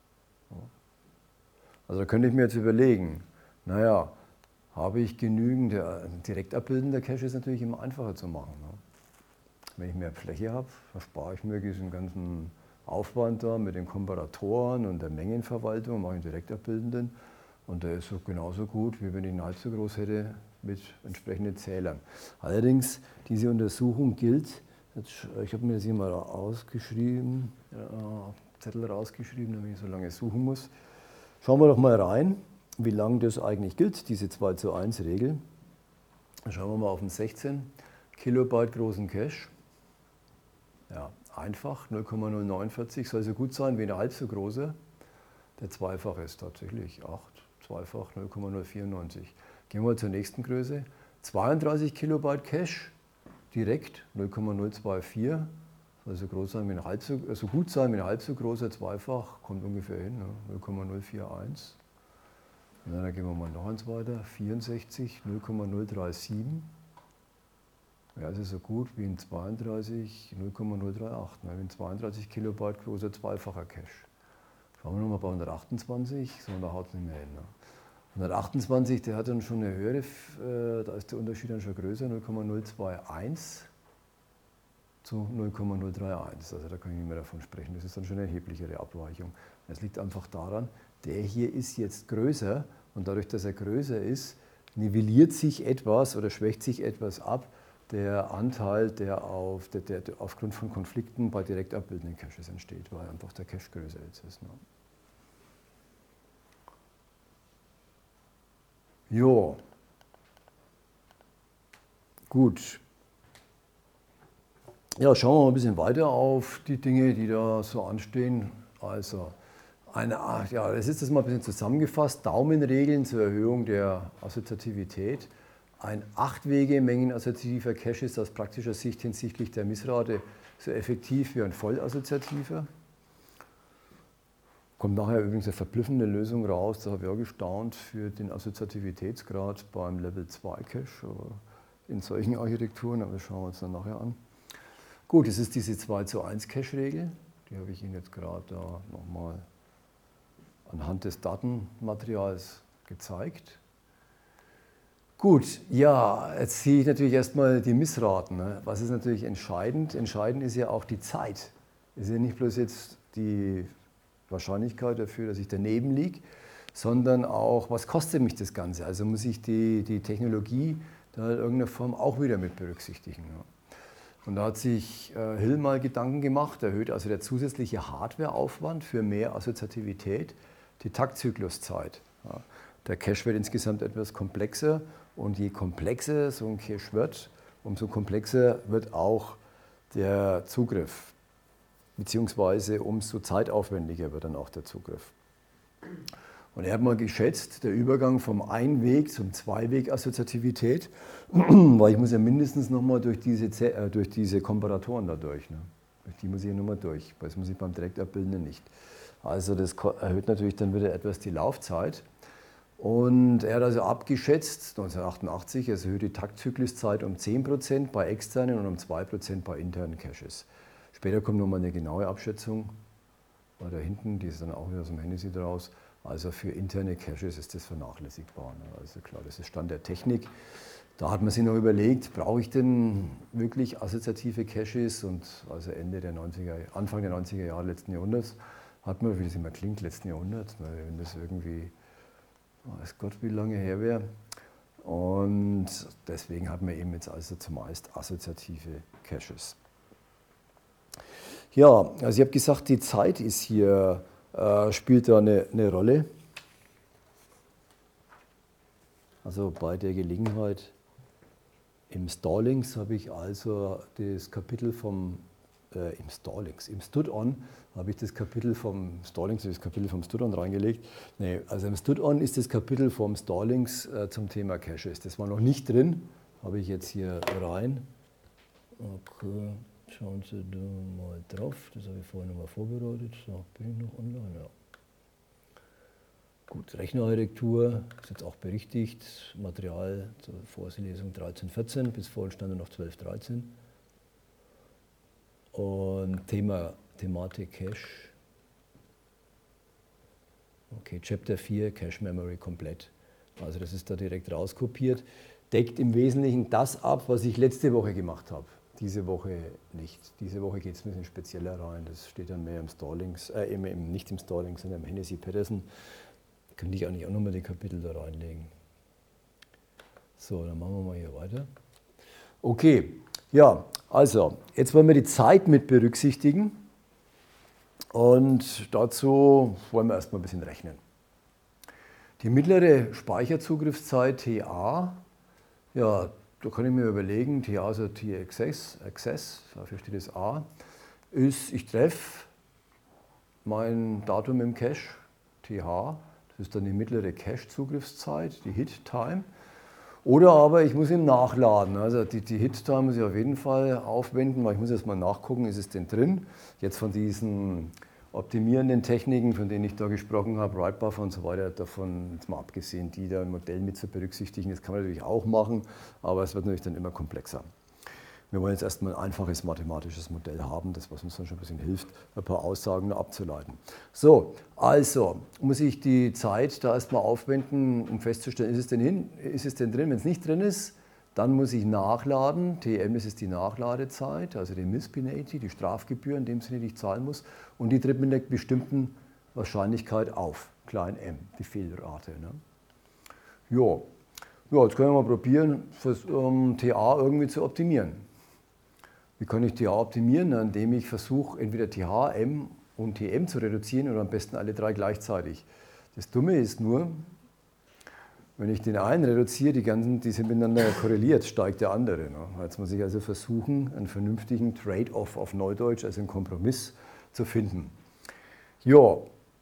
Also da könnte ich mir jetzt überlegen, naja, habe ich genügend, der direkt abbildender Cache ist natürlich immer einfacher zu machen. Ne? Wenn ich mehr Fläche habe, erspare ich mir diesen ganzen Aufwand da mit den Komparatoren und der Mengenverwaltung, mache ich einen direkt abbildenden und der ist so genauso gut, wie wenn ich ihn halb so groß hätte mit entsprechenden Zählern. Allerdings, diese Untersuchung gilt, ich habe mir das hier mal ausgeschrieben, Zettel rausgeschrieben, damit ich so lange suchen muss. Schauen wir doch mal rein, wie lange das eigentlich gilt, diese 2:1 Regel. Schauen wir mal auf den 16 Kilobyte großen Cache. Ja, einfach, 0,049, soll so gut sein wie eine halb so große. Der Zweifach ist tatsächlich 8, zweifach 0,094. Gehen wir zur nächsten Größe. 32 Kilobyte Cache, direkt 0,024. Soll so groß sein wie eine so gut sein wie ein halb so großer Zweifach, kommt ungefähr hin, ne? 0,041. Und dann gehen wir mal noch eins weiter, 64, 0,037. Ja, das ist so gut wie ein 32, 0,038, ne? Wie ein 32 Kilobyte großer zweifacher Cache. Schauen wir nochmal bei 128, so da haut es nicht mehr hin. Ne? 128, der hat dann schon eine höhere, da ist der Unterschied dann schon größer, 0,021 zu 0,031. Also da kann ich nicht mehr davon sprechen, das ist dann schon eine erheblichere Abweichung. Das liegt einfach daran, der hier ist jetzt größer und dadurch, dass er größer ist, nivelliert sich etwas oder schwächt sich etwas ab, der Anteil, der aufgrund von Konflikten bei direkt abbildenden Caches entsteht, weil einfach der Cache größer jetzt ist. Ne? Jo, gut. Ja, schauen wir mal ein bisschen weiter auf die Dinge, die da so anstehen. Also, das ist das mal ein bisschen zusammengefasst. Daumenregeln zur Erhöhung der Assoziativität. Ein 8-Wege-mengenassoziativer Cache ist aus praktischer Sicht hinsichtlich der Missrate so effektiv wie ein vollassoziativer. Kommt nachher übrigens eine verblüffende Lösung raus, da habe ich auch gestaunt, für den Assoziativitätsgrad beim Level 2 Cache in solchen Architekturen, aber das schauen wir uns dann nachher an. Gut, das ist diese 2:1 Cache-Regel, die habe ich Ihnen jetzt gerade da nochmal anhand des Datenmaterials gezeigt. Gut, ja, jetzt sehe ich natürlich erstmal die Missraten. Ne? Was ist natürlich entscheidend? Entscheidend ist ja auch die Zeit. Es ist ja nicht bloß jetzt die Wahrscheinlichkeit dafür, dass ich daneben liege, sondern auch, was kostet mich das Ganze? Also muss ich die Technologie da in irgendeiner Form auch wieder mit berücksichtigen. Ja. Und da hat sich Hill mal Gedanken gemacht, erhöht also der zusätzliche Hardwareaufwand für mehr Assoziativität die Taktzykluszeit. Ja. Der Cache wird insgesamt etwas komplexer und je komplexer so ein Cache wird, umso komplexer wird auch der Zugriff, beziehungsweise umso zeitaufwendiger wird dann auch der Zugriff. Und er hat mal geschätzt, der Übergang vom Einweg- zum Zweiweg-Assoziativität, weil ich muss ja mindestens nochmal durch diese Komparatoren da durch. Ne? Durch die muss ich ja nochmal durch, das muss ich beim Direktabbildenden nicht. Also das erhöht natürlich dann wieder etwas die Laufzeit. Und er hat also abgeschätzt, 1988, es erhöht die Taktzykluszeit um 10% bei externen und um 2% bei internen Caches. Später kommt nochmal eine genaue Abschätzung, weil da hinten, die ist dann auch wieder aus dem Hennessy draus. Also für interne Caches ist das vernachlässigbar. Ne? Also klar, das ist Stand der Technik. Da hat man sich noch überlegt, brauche ich denn wirklich assoziative Caches? Und also Anfang der 90er Jahre letzten Jahrhunderts hat man, wie das immer klingt, letzten Jahrhundert, wenn das irgendwie, weiß Gott, wie lange her wäre. Und deswegen hat man eben jetzt also zumeist assoziative Caches. Ja, also ich habe gesagt, die Zeit ist hier, spielt da eine Rolle. Also bei der Gelegenheit im Stallings habe ich also das Kapitel vom im Stallings. Im Stud-On habe ich das Kapitel vom Stallings, das Kapitel vom Stud-On reingelegt. Nee, also im Stud-On ist das Kapitel vom Stallings zum Thema Caches. Das war noch nicht drin, habe ich jetzt hier rein. Okay, schauen Sie da mal drauf. Das habe ich vorhin nochmal vorbereitet. So, bin ich noch online? Ja. Gut, Rechnerarchitektur ist jetzt auch berichtigt. Material zur Vorlesung 13.14 bis vorhin stand noch 12.13. Und Thematik Cache. Okay, Chapter 4, Cache Memory komplett. Also das ist da direkt rauskopiert. Deckt im Wesentlichen das ab, was ich letzte Woche gemacht habe. Diese Woche nicht. Diese Woche geht es ein bisschen spezieller rein. Das steht dann mehr im Stallings, nicht im Stallings, sondern im Hennessy Patterson. Könnte ich eigentlich auch nochmal die Kapitel da reinlegen. So, dann machen wir mal hier weiter. Okay, ja, also, jetzt wollen wir die Zeit mit berücksichtigen. Und dazu wollen wir erstmal ein bisschen rechnen. Die mittlere Speicherzugriffszeit TA, ja, da kann ich mir überlegen, TA also T-Access, dafür steht das A, ist, ich treffe mein Datum im Cache, TH, das ist dann die mittlere Cache-Zugriffszeit, die Hit-Time. Oder aber ich muss ihn nachladen. Also die Hit-Time muss ich auf jeden Fall aufwenden, weil ich muss erst mal nachgucken, ist es denn drin. Jetzt von diesen optimierenden Techniken, von denen ich da gesprochen habe, Write-Buffer und so weiter, davon jetzt mal abgesehen, die da im Modell mit zu berücksichtigen, das kann man natürlich auch machen, aber es wird natürlich dann immer komplexer. Wir wollen jetzt erstmal ein einfaches mathematisches Modell haben, das was uns dann schon ein bisschen hilft, ein paar Aussagen abzuleiten. So, also muss ich die Zeit da erstmal aufwenden, um festzustellen, ist es denn drin? Wenn es nicht drin ist, dann muss ich nachladen. TM, das ist die Nachladezeit, also die Miss Penalty, die Strafgebühr in dem Sinne, die ich zahlen muss. Und die tritt mit einer bestimmten Wahrscheinlichkeit auf, klein m, die Fehlrate. Ne? Ja, jetzt können wir mal probieren, TA irgendwie zu optimieren. Wie kann ich TA optimieren? Indem ich versuche, entweder TH, M und TM zu reduzieren oder am besten alle drei gleichzeitig. Das Dumme ist nur, wenn ich den einen reduziere, die sind miteinander korreliert, steigt der andere. Ne? Jetzt muss ich also versuchen, einen vernünftigen Trade-off auf Neudeutsch, also einen Kompromiss zu finden. Ja,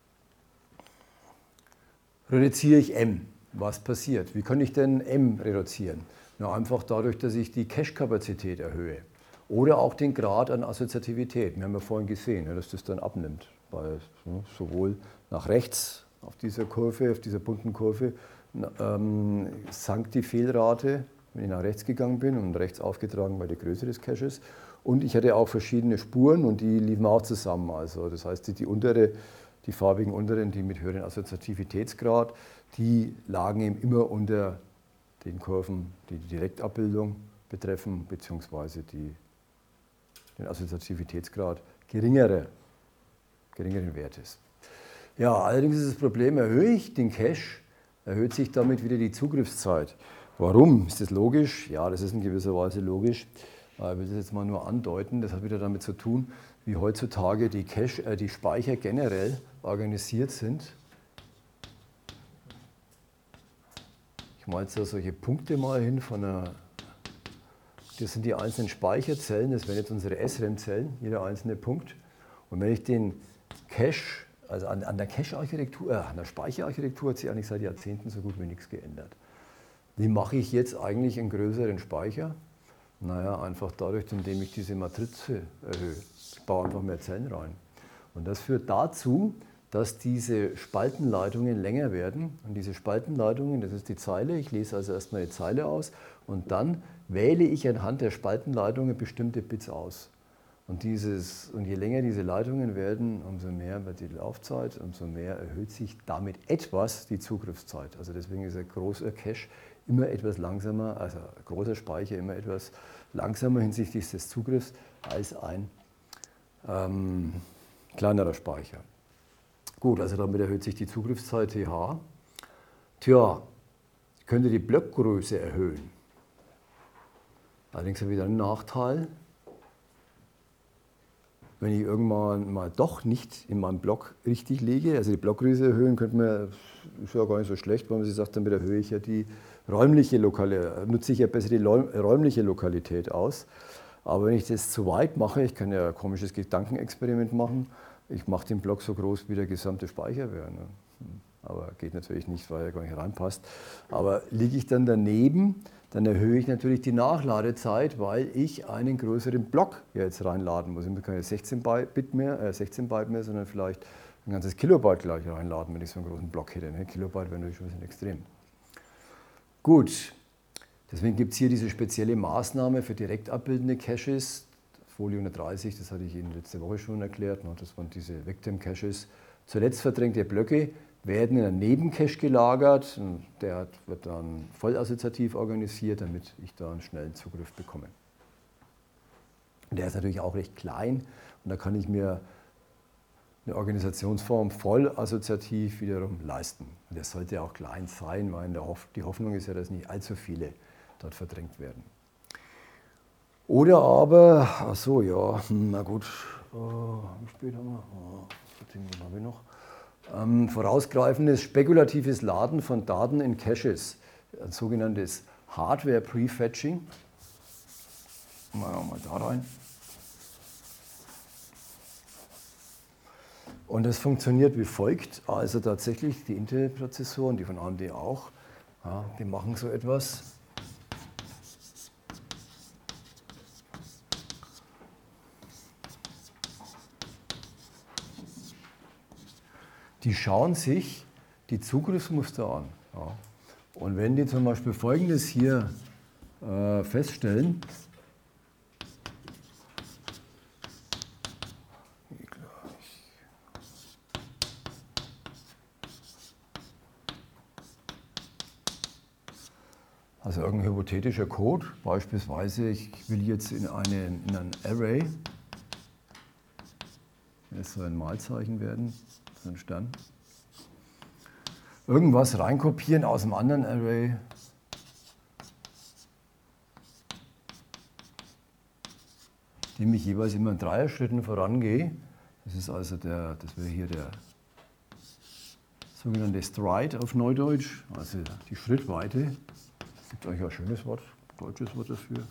reduziere ich M. Was passiert? Wie kann ich denn M reduzieren? Na, einfach dadurch, dass ich die Cache-Kapazität erhöhe. Oder auch den Grad an Assoziativität. Wir haben ja vorhin gesehen, dass das dann abnimmt. Weil sowohl nach rechts auf dieser Kurve, auf dieser bunten Kurve, sank die Fehlrate, wenn ich nach rechts gegangen bin und rechts aufgetragen bei der Größe des Caches. Und ich hatte auch verschiedene Spuren und die liefen auch zusammen. Also das heißt, die farbigen unteren, die mit höheren Assoziativitätsgrad, die lagen eben immer unter den Kurven, die die Direktabbildung betreffen, beziehungsweise den Assoziativitätsgrad geringeren Wertes. Ja, allerdings ist das Problem, erhöhe ich den Cache, erhöht sich damit wieder die Zugriffszeit. Warum? Ist das logisch? Ja, das ist in gewisser Weise logisch. Ich will das jetzt mal nur andeuten. Das hat wieder damit zu tun, wie heutzutage die Speicher generell organisiert sind. Ich mache jetzt da solche Punkte mal hin das sind die einzelnen Speicherzellen, das wären jetzt unsere SRAM-Zellen, jeder einzelne Punkt. Und wenn ich den Cache, also an der Cache-Architektur, an der Speicherarchitektur hat sich eigentlich seit Jahrzehnten so gut wie nichts geändert. Wie mache ich jetzt eigentlich einen größeren Speicher? Naja, einfach dadurch, indem ich diese Matrize erhöhe. Ich baue einfach mehr Zellen rein. Und das führt dazu, dass diese Spaltenleitungen länger werden. Und diese Spaltenleitungen, das ist die Zeile, ich lese also erstmal die Zeile aus und dann wähle ich anhand der Spaltenleitungen bestimmte Bits aus. Und je länger diese Leitungen werden, umso mehr wird die Laufzeit, umso mehr erhöht sich damit etwas die Zugriffszeit. Also deswegen ist ein großer Cache immer etwas langsamer, also ein großer Speicher immer etwas langsamer hinsichtlich des Zugriffs als ein kleinerer Speicher. Gut, also damit erhöht sich die Zugriffszeit TH. Tja, ich könnte die Blockgröße erhöhen. Allerdings habe ich dann einen Nachteil. Wenn ich irgendwann mal doch nicht in meinem Block richtig liege, also die Blockgröße erhöhen, ist ja gar nicht so schlecht, weil man sich sagt, damit erhöhe ich ja die räumliche Lokalität, nutze ich ja besser die räumliche Lokalität aus. Aber wenn ich das zu weit mache, ich kann ja ein komisches Gedankenexperiment machen, ich mache den Block so groß, wie der gesamte Speicher wäre. Ne? Aber geht natürlich nicht, weil er gar nicht reinpasst. Aber liege ich dann daneben, dann erhöhe ich natürlich die Nachladezeit, weil ich einen größeren Block jetzt reinladen muss. Ich muss keine 16 Byte mehr, sondern vielleicht ein ganzes Kilobyte gleich reinladen, wenn ich so einen großen Block hätte. Ne? Kilobyte wäre natürlich schon ein bisschen extrem. Gut, deswegen gibt es hier diese spezielle Maßnahme für direkt abbildende Caches. Folie 130, das hatte ich Ihnen letzte Woche schon erklärt. Ne? Das waren diese Victim-Caches. Zuletzt verdrängte Blöcke werden in einen Nebencache gelagert. Und der wird dann vollassoziativ organisiert, damit ich da einen schnellen Zugriff bekomme. Und der ist natürlich auch recht klein und da kann ich mir eine Organisationsform vollassoziativ wiederum leisten. Und der sollte auch klein sein, weil die Hoffnung ist ja, dass nicht allzu viele dort verdrängt werden. Oder aber, ach so, ja, na gut, wie spät haben wir? Was habe ich noch? Vorausgreifendes spekulatives Laden von Daten in Caches, ein sogenanntes Hardware-Prefetching. Mal da rein. Und das funktioniert wie folgt. Also tatsächlich die Intel-Prozessoren, die von AMD auch, ja, die machen so etwas. Die schauen sich die Zugriffsmuster an. Ja. Und wenn die zum Beispiel Folgendes hier feststellen, also irgendein hypothetischer Code, beispielsweise ich will jetzt in ein Array, es soll ein Malzeichen werden, so ein Stern, irgendwas reinkopieren aus einem anderen Array, dem ich jeweils immer in Dreierschritten vorangehe. Das ist also das wäre hier der sogenannte Stride auf Neudeutsch, also die Schrittweite. Es gibt eigentlich ein schönes Wort, deutsches Wort dafür.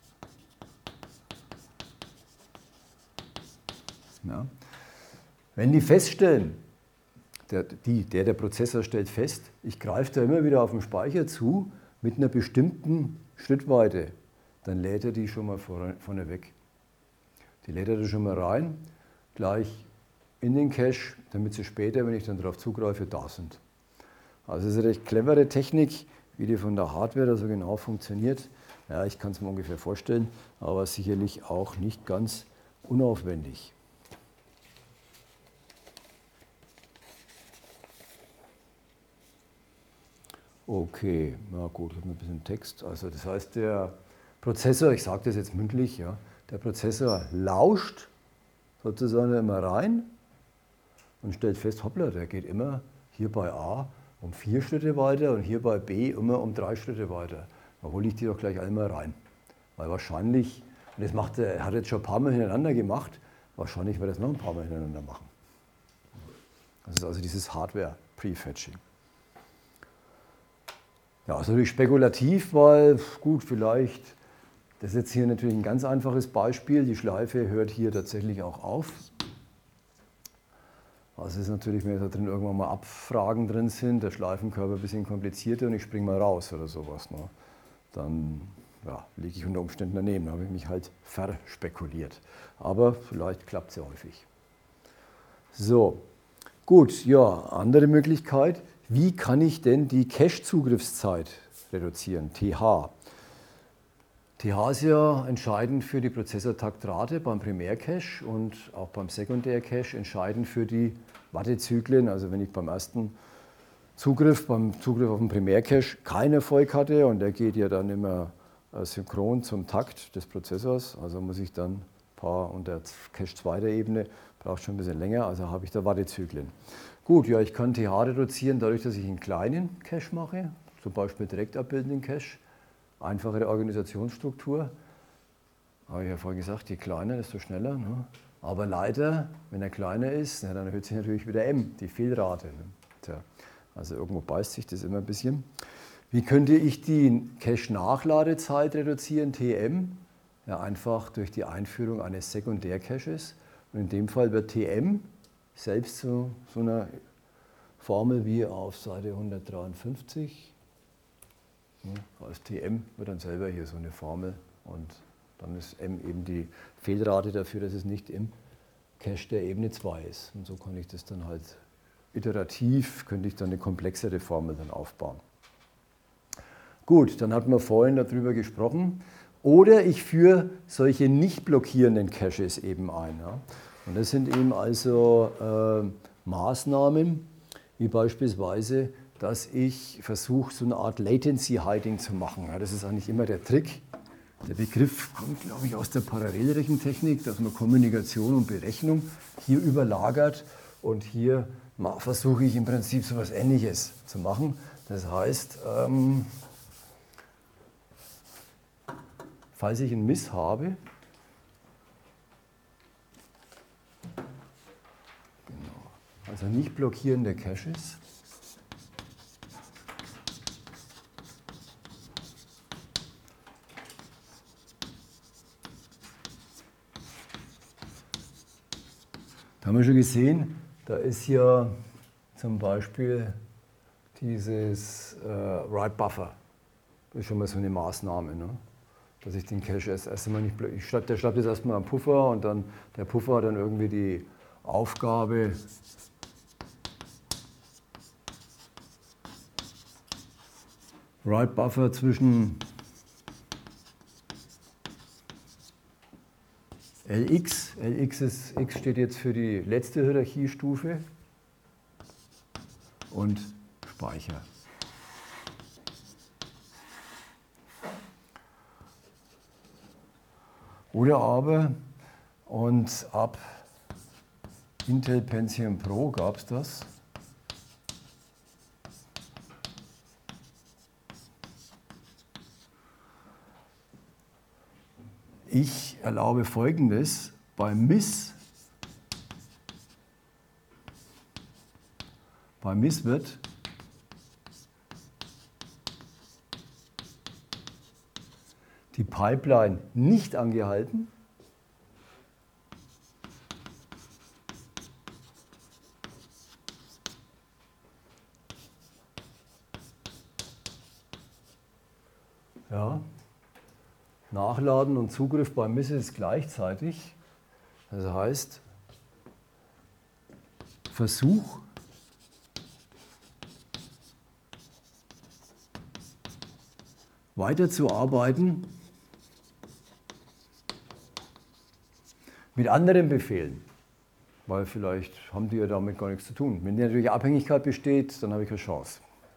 Ja. Wenn die feststellen, der Prozessor stellt fest, ich greife da immer wieder auf den Speicher zu mit einer bestimmten Schrittweite, dann lädt er die schon mal vorne weg. Die lädt er da schon mal rein, gleich in den Cache, damit sie später, wenn ich dann darauf zugreife, da sind. Also das ist eine recht clevere Technik, wie die von der Hardware da so genau funktioniert. Ja, ich kann es mir ungefähr vorstellen, aber sicherlich auch nicht ganz unaufwendig. Okay, na gut, ich habe ein bisschen Text. Also das heißt, der Prozessor, ich sage das jetzt mündlich, ja, der Prozessor lauscht sozusagen immer rein und stellt fest, hoppla, der geht immer hier bei A um 4 Schritte weiter und hier bei B immer um 3 Schritte weiter. Da hole ich die doch gleich einmal rein. Weil wahrscheinlich, und das er hat jetzt schon ein paar Mal hintereinander gemacht, wahrscheinlich wird er es noch ein paar Mal hintereinander machen. Das ist also dieses Hardware-Prefetching. Ja, ist natürlich spekulativ, weil, gut, vielleicht, das ist jetzt hier natürlich ein ganz einfaches Beispiel, die Schleife hört hier tatsächlich auch auf. Also es ist natürlich, wenn da drin irgendwann mal Abfragen drin sind, der Schleifenkörper ein bisschen komplizierter und ich springe mal raus oder sowas. Ne? Dann ja, liege ich unter Umständen daneben, da habe ich mich halt verspekuliert. Aber vielleicht klappt es ja häufig. So, gut, ja, andere Möglichkeit. Wie kann ich denn die Cache-Zugriffszeit reduzieren? TH. TH ist ja entscheidend für die Prozessortaktrate beim Primärcache und auch beim Sekundärcache entscheidend für die Wartezyklen. Also wenn ich beim ersten Zugriff auf den Primärcache keinen Erfolg hatte und der geht ja dann immer synchron zum Takt des Prozessors, also muss ich dann ein paar und der Cache zweiter Ebene braucht schon ein bisschen länger, also habe ich da Wartezyklen. Gut, ja, ich kann TH reduzieren dadurch, dass ich einen kleinen Cache mache, zum Beispiel direkt abbildenden Cache. Einfachere Organisationsstruktur, habe ich ja vorhin gesagt, je kleiner, desto schneller. Ne? Aber leider, wenn er kleiner ist, dann erhöht sich natürlich wieder M, die Fehlrate. Ne? Tja, also irgendwo beißt sich das immer ein bisschen. Wie könnte ich die Cache-Nachladezeit reduzieren, TM? Ja, einfach durch die Einführung eines Sekundärcaches. Und in dem Fall wird TM selbst so einer Formel wie auf Seite 153. Ja, als TM wird dann selber hier so eine Formel und dann ist M eben die Fehlrate dafür, dass es nicht im Cache der Ebene 2 ist. Und so kann ich das dann halt iterativ, könnte ich dann eine komplexere Formel dann aufbauen. Gut, dann hatten wir vorhin darüber gesprochen. Oder ich führe solche nicht blockierenden Caches eben ein. Ja. Und das sind eben also Maßnahmen, wie beispielsweise, dass ich versuche, so eine Art Latency Hiding zu machen. Ja, das ist eigentlich immer der Trick. Der Begriff kommt, glaube ich, aus der Parallelrechentechnik, dass man Kommunikation und Berechnung hier überlagert. Und hier versuche ich im Prinzip so etwas Ähnliches zu machen. Das heißt, falls ich einen Miss habe, also nicht blockierende Caches, da haben wir schon gesehen, da ist ja zum Beispiel dieses Write Buffer. Das ist schon mal so eine Maßnahme, ne? Dass ich den Cache erst einmal nicht blockiere. Der schreibt jetzt erstmal einen Puffer und dann der Puffer hat dann irgendwie die Aufgabe, Write Buffer zwischen LX. X steht jetzt für die letzte Hierarchiestufe und Speicher. Oder aber, und ab Intel Pentium Pro gab es das. Ich erlaube Folgendes: Beim Miss wird die Pipeline nicht angehalten. Ja. Nachladen und Zugriff beim Miss ist gleichzeitig. Das heißt, Versuch weiterzuarbeiten mit anderen Befehlen, weil vielleicht haben die ja damit gar nichts zu tun. Wenn natürlich Abhängigkeit besteht, dann habe ich eine Chance.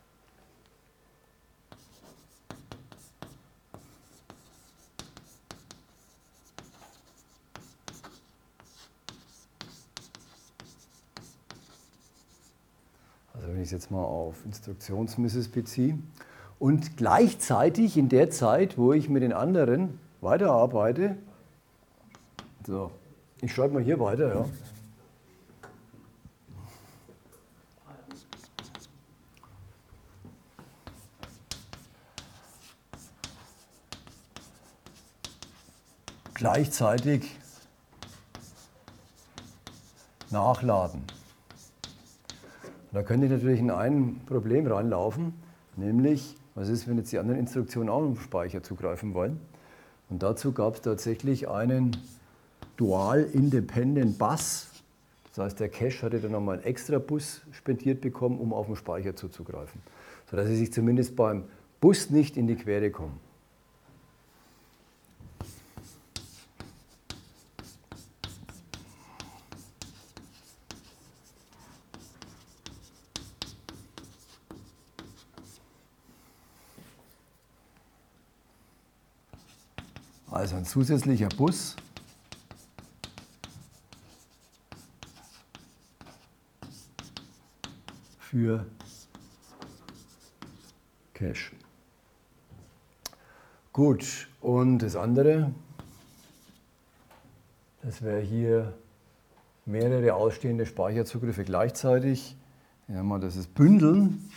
Also wenn ich es jetzt mal auf Instruktionsmisses beziehe und gleichzeitig in der Zeit, wo ich mit den anderen weiterarbeite, so, ich schreibe mal hier weiter, ja. Gleichzeitig nachladen. Da könnte ich natürlich in ein Problem reinlaufen, nämlich, was ist, wenn jetzt die anderen Instruktionen auch auf den Speicher zugreifen wollen? Und dazu gab es tatsächlich einen Dual Independent Bus. Das heißt, der Cache hatte dann nochmal einen extra Bus spendiert bekommen, um auf den Speicher zuzugreifen, sodass sie sich zumindest beim Bus nicht in die Quere kommen. Also ein zusätzlicher Bus für Cache. Gut, und das andere, das wäre hier mehrere ausstehende Speicherzugriffe gleichzeitig. Ja, mal das ist Bündeln.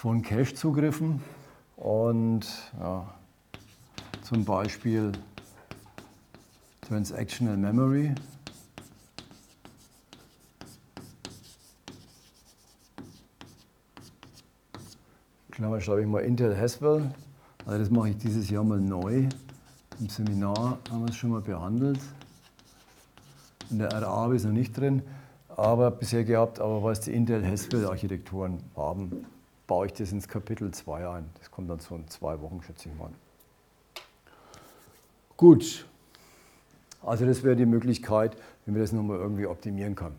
von Cache-Zugriffen und ja, zum Beispiel Transactional Memory. Klammer schreibe ich mal Intel Haswell. Also das mache ich dieses Jahr mal neu. Im Seminar haben wir es schon mal behandelt. In der RA habe ich es noch nicht drin, aber bisher gehabt. Aber weil es die Intel Haswell Architekturen haben, baue ich das ins Kapitel 2 ein. Das kommt dann so in 2 Wochen, schätze ich mal. Gut, also das wäre die Möglichkeit, wie man das nochmal irgendwie optimieren kann.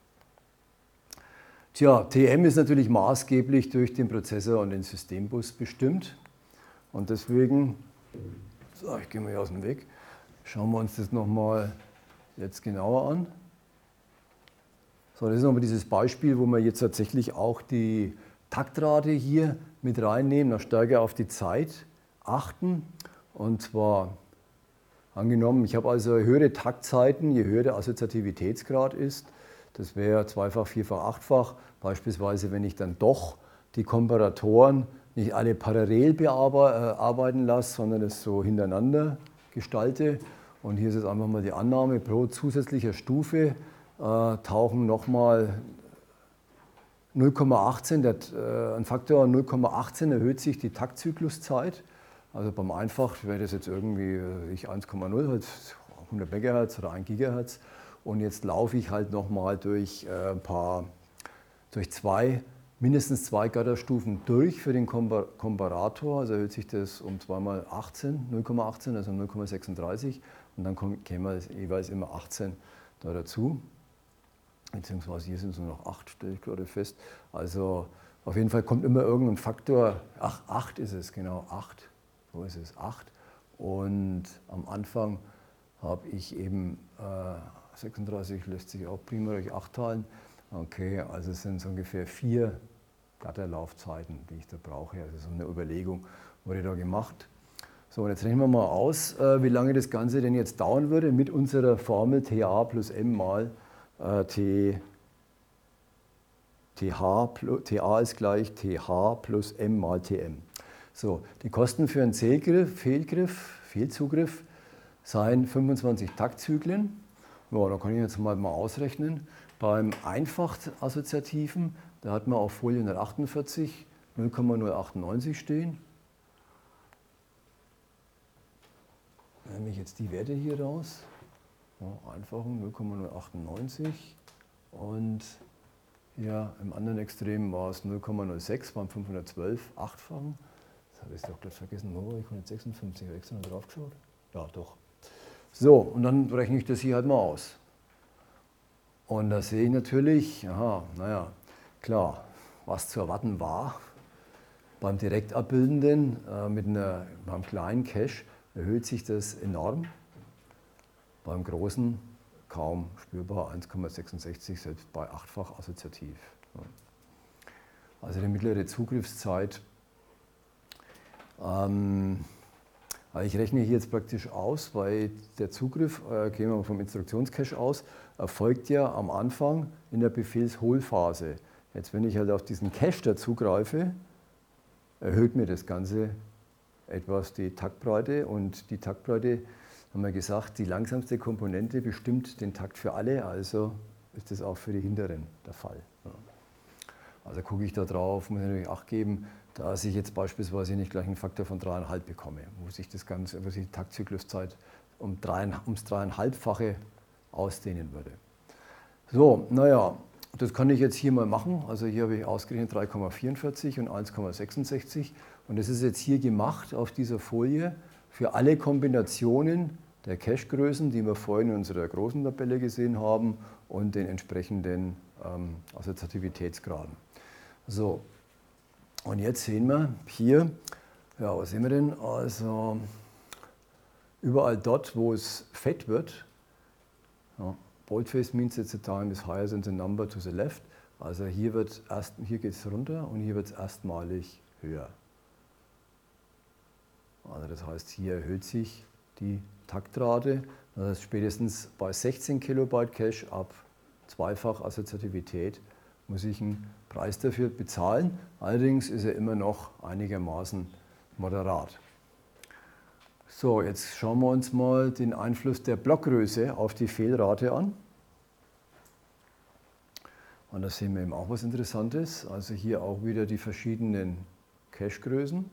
Tja, TM ist natürlich maßgeblich durch den Prozessor und den Systembus bestimmt. Und deswegen, so, ich gehe mal hier aus dem Weg, schauen wir uns das nochmal jetzt genauer an. So, das ist nochmal dieses Beispiel, wo wir jetzt tatsächlich auch die Taktrate hier mit reinnehmen, noch stärker auf die Zeit achten. Und zwar angenommen, ich habe also höhere Taktzeiten, je höher der Assoziativitätsgrad ist. Das wäre zweifach, vierfach, achtfach. Beispielsweise, wenn ich dann doch die Komparatoren nicht alle parallel bearbeiten lasse, sondern es so hintereinander gestalte. Und hier ist jetzt einfach mal die Annahme, pro zusätzlicher Stufe tauchen nochmal 0,18, ein Faktor 0,18 erhöht sich die Taktzykluszeit. Also beim Einfach wäre das jetzt irgendwie 1,0, halt 100 MHz oder 1 GHz. Und jetzt laufe ich halt nochmal durch mindestens 2 Gatterstufen durch für den Komparator. Also erhöht sich das um 2 mal 18, 0,18, also 0,36. Und dann käme jeweils immer 18 da dazu. Beziehungsweise hier sind es nur noch 8, stelle ich gerade fest. Also auf jeden Fall kommt immer irgendein Faktor, 8 ist es, genau, 8. So ist es, 8. Und am Anfang habe ich eben 36 lässt sich auch prima durch 8 teilen. Okay, also es sind so ungefähr 4 Gatterlaufzeiten, die ich da brauche. Also so eine Überlegung wurde da gemacht. So, und jetzt rechnen wir mal aus, wie lange das Ganze denn jetzt dauern würde mit unserer Formel TA plus M mal TA ist gleich TH plus M mal TM. So, die Kosten für einen Fehlzugriff seien 25 Taktzyklen. Ja, da kann ich jetzt mal ausrechnen. Beim Einfach-Assoziativen, da hat man auf Folie 148 0,098 stehen. Da nehme ich jetzt die Werte hier raus. Ja, Einfachen 0,098 und ja, im anderen Extrem war es 0,06 beim 512 achtfachen. Das habe ich doch gerade vergessen. Wo war ich? 156, habe ich extra noch drauf geschaut? Ja, doch. So, und dann rechne ich das hier halt mal aus. Und da sehe ich natürlich, naja, klar, was zu erwarten war. Beim direkt abbildenden, beim kleinen Cache, erhöht sich das enorm. Beim großen kaum spürbar, 1,66, selbst bei achtfach assoziativ. Also die mittlere Zugriffszeit. Ich rechne hier jetzt praktisch aus, weil der Zugriff, gehen wir mal vom Instruktionscache aus, erfolgt ja am Anfang in der Befehlsholphase. Jetzt, wenn ich halt auf diesen Cache dazugreife, erhöht mir das Ganze etwas die Taktbreite. Und die Taktbreite, haben wir gesagt, die langsamste Komponente bestimmt den Takt für alle, also ist das auch für die hinteren der Fall. Also gucke ich da drauf, muss ich natürlich Acht geben, dass ich jetzt beispielsweise nicht gleich einen Faktor von 3,5 bekomme, wo sich die Taktzykluszeit ums 3,5-fache ausdehnen würde. So, naja, das kann ich jetzt hier mal machen. Also hier habe ich ausgerechnet 3,44 und 1,66 und das ist jetzt hier gemacht auf dieser Folie für alle Kombinationen der Cache-Größen, die wir vorhin in unserer großen Tabelle gesehen haben und den entsprechenden Assoziativitätsgraden. So, und jetzt sehen wir hier, ja, was sehen wir denn? Also überall dort, wo es fett wird, ja, boldface means that the time is higher than the number to the left. Also hier geht es runter und hier wird es erstmalig höher. Also das heißt, hier erhöht sich die Taktrate. Das heißt, spätestens bei 16 Kilobyte Cache ab zweifach Assoziativität muss ich einen Preis dafür bezahlen. Allerdings ist er immer noch einigermaßen moderat. So, jetzt schauen wir uns mal den Einfluss der Blockgröße auf die Fehlrate an. Und da sehen wir eben auch was Interessantes. Also hier auch wieder die verschiedenen Cache-Größen.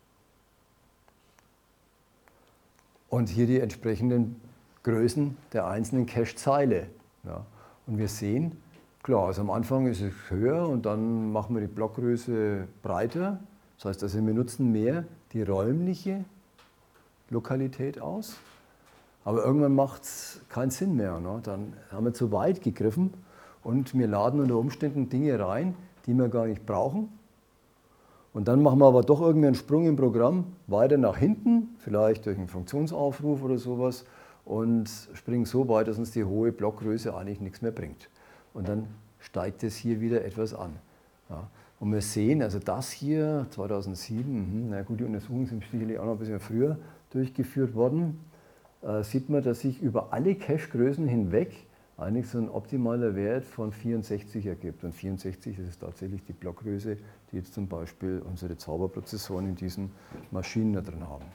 Und hier die entsprechenden Größen der einzelnen Cache-Zeile. Ja. Und wir sehen, klar, also am Anfang ist es höher und dann machen wir die Blockgröße breiter. Das heißt, also wir nutzen mehr die räumliche Lokalität aus. Aber irgendwann macht es keinen Sinn mehr. Ne? Dann haben wir zu weit gegriffen und wir laden unter Umständen Dinge rein, die wir gar nicht brauchen. Und dann machen wir aber doch irgendwie einen Sprung im Programm weiter nach hinten, vielleicht durch einen Funktionsaufruf oder sowas, und springen so weit, dass uns die hohe Blockgröße eigentlich nichts mehr bringt. Und dann steigt es hier wieder etwas an. Ja. Und wir sehen, also das hier 2007, na gut, die Untersuchungen sind sicherlich auch noch ein bisschen früher durchgeführt worden, sieht man, dass sich über alle Cache-Größen hinweg eigentlich so ein optimaler Wert von 64 ergibt. Und 64, das ist tatsächlich die Blockgröße, die jetzt zum Beispiel unsere Zauberprozessoren in diesen Maschinen da drin haben.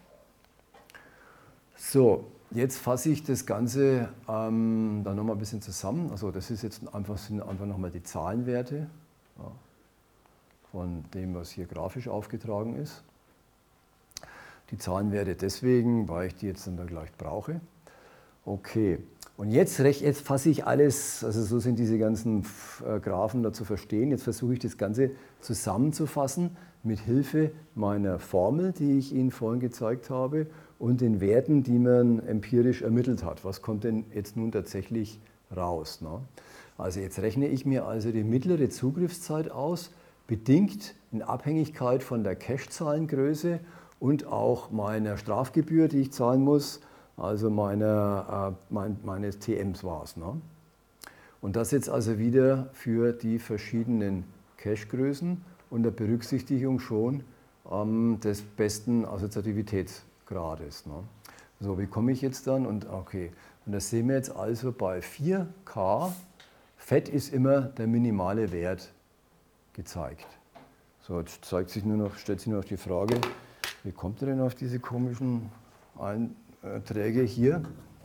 So, jetzt fasse ich das Ganze dann nochmal ein bisschen zusammen. Also das ist jetzt sind einfach nochmal die Zahlenwerte, ja, von dem, was hier grafisch aufgetragen ist. Die Zahlenwerte deswegen, weil ich die jetzt dann da gleich brauche. Okay, und jetzt fasse ich alles, also so sind diese ganzen Graphen da zu verstehen. Jetzt versuche ich das Ganze zusammenzufassen mit Hilfe meiner Formel, die ich Ihnen vorhin gezeigt habe, und den Werten, die man empirisch ermittelt hat. Was kommt denn jetzt nun tatsächlich raus? Ne? Also jetzt rechne ich mir also die mittlere Zugriffszeit aus, bedingt in Abhängigkeit von der Cache-Zahlengröße und auch meiner Strafgebühr, die ich zahlen muss, also meines TMs war es. Ne? Und das jetzt also wieder für die verschiedenen Cache-Größen unter Berücksichtigung schon des besten Assoziativitätsgrades. Ne? So, wie komme ich jetzt dann? Und okay, und das sehen wir jetzt also bei 4K. Fett ist immer der minimale Wert gezeigt. So, jetzt stellt sich nur noch die Frage, wie kommt er denn auf diese komischen Einträge hier?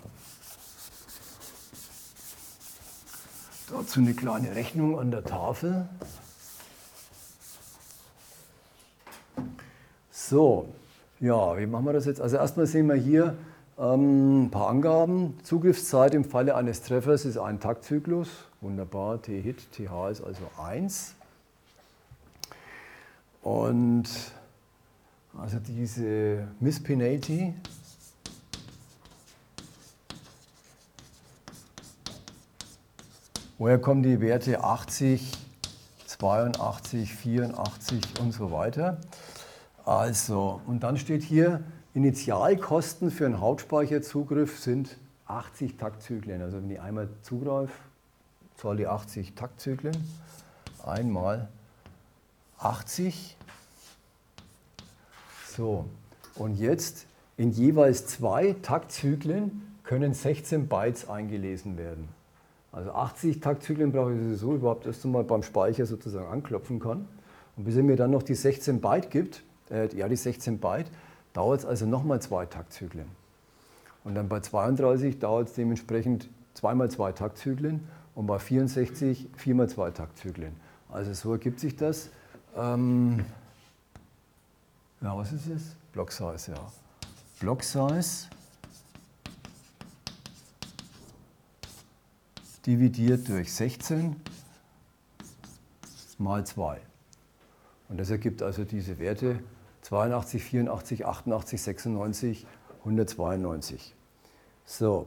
Dazu eine kleine Rechnung an der Tafel. So, ja, wie machen wir das jetzt? Also erstmal sehen wir hier ein paar Angaben. Zugriffszeit im Falle eines Treffers ist ein Taktzyklus. Wunderbar, T-Hit, TH ist also 1. Und also diese Miss Pinati, woher kommen die Werte 80, 82, 84 und so weiter? Also, und dann steht hier, Initialkosten für einen Hauptspeicherzugriff sind 80 Taktzyklen. Also wenn ich einmal zugreife, zahle ich 80 Taktzyklen. Einmal 80. So, und jetzt in jeweils 2 Taktzyklen können 16 Bytes eingelesen werden. Also 80 Taktzyklen brauche ich sowieso überhaupt erst einmal beim Speicher sozusagen anklopfen kann. Und bis er mir dann noch die 16 Byte gibt, die 16 Byte, dauert es also nochmal 2 Taktzyklen. Und dann bei 32 dauert es dementsprechend 2 mal 2 Taktzyklen und bei 64 4 mal 2 Taktzyklen. Also so ergibt sich das. Ja, was ist es? Block Size, ja. Block Size dividiert durch 16 mal 2. Und das ergibt also diese Werte 82, 84, 88, 96, 192. So.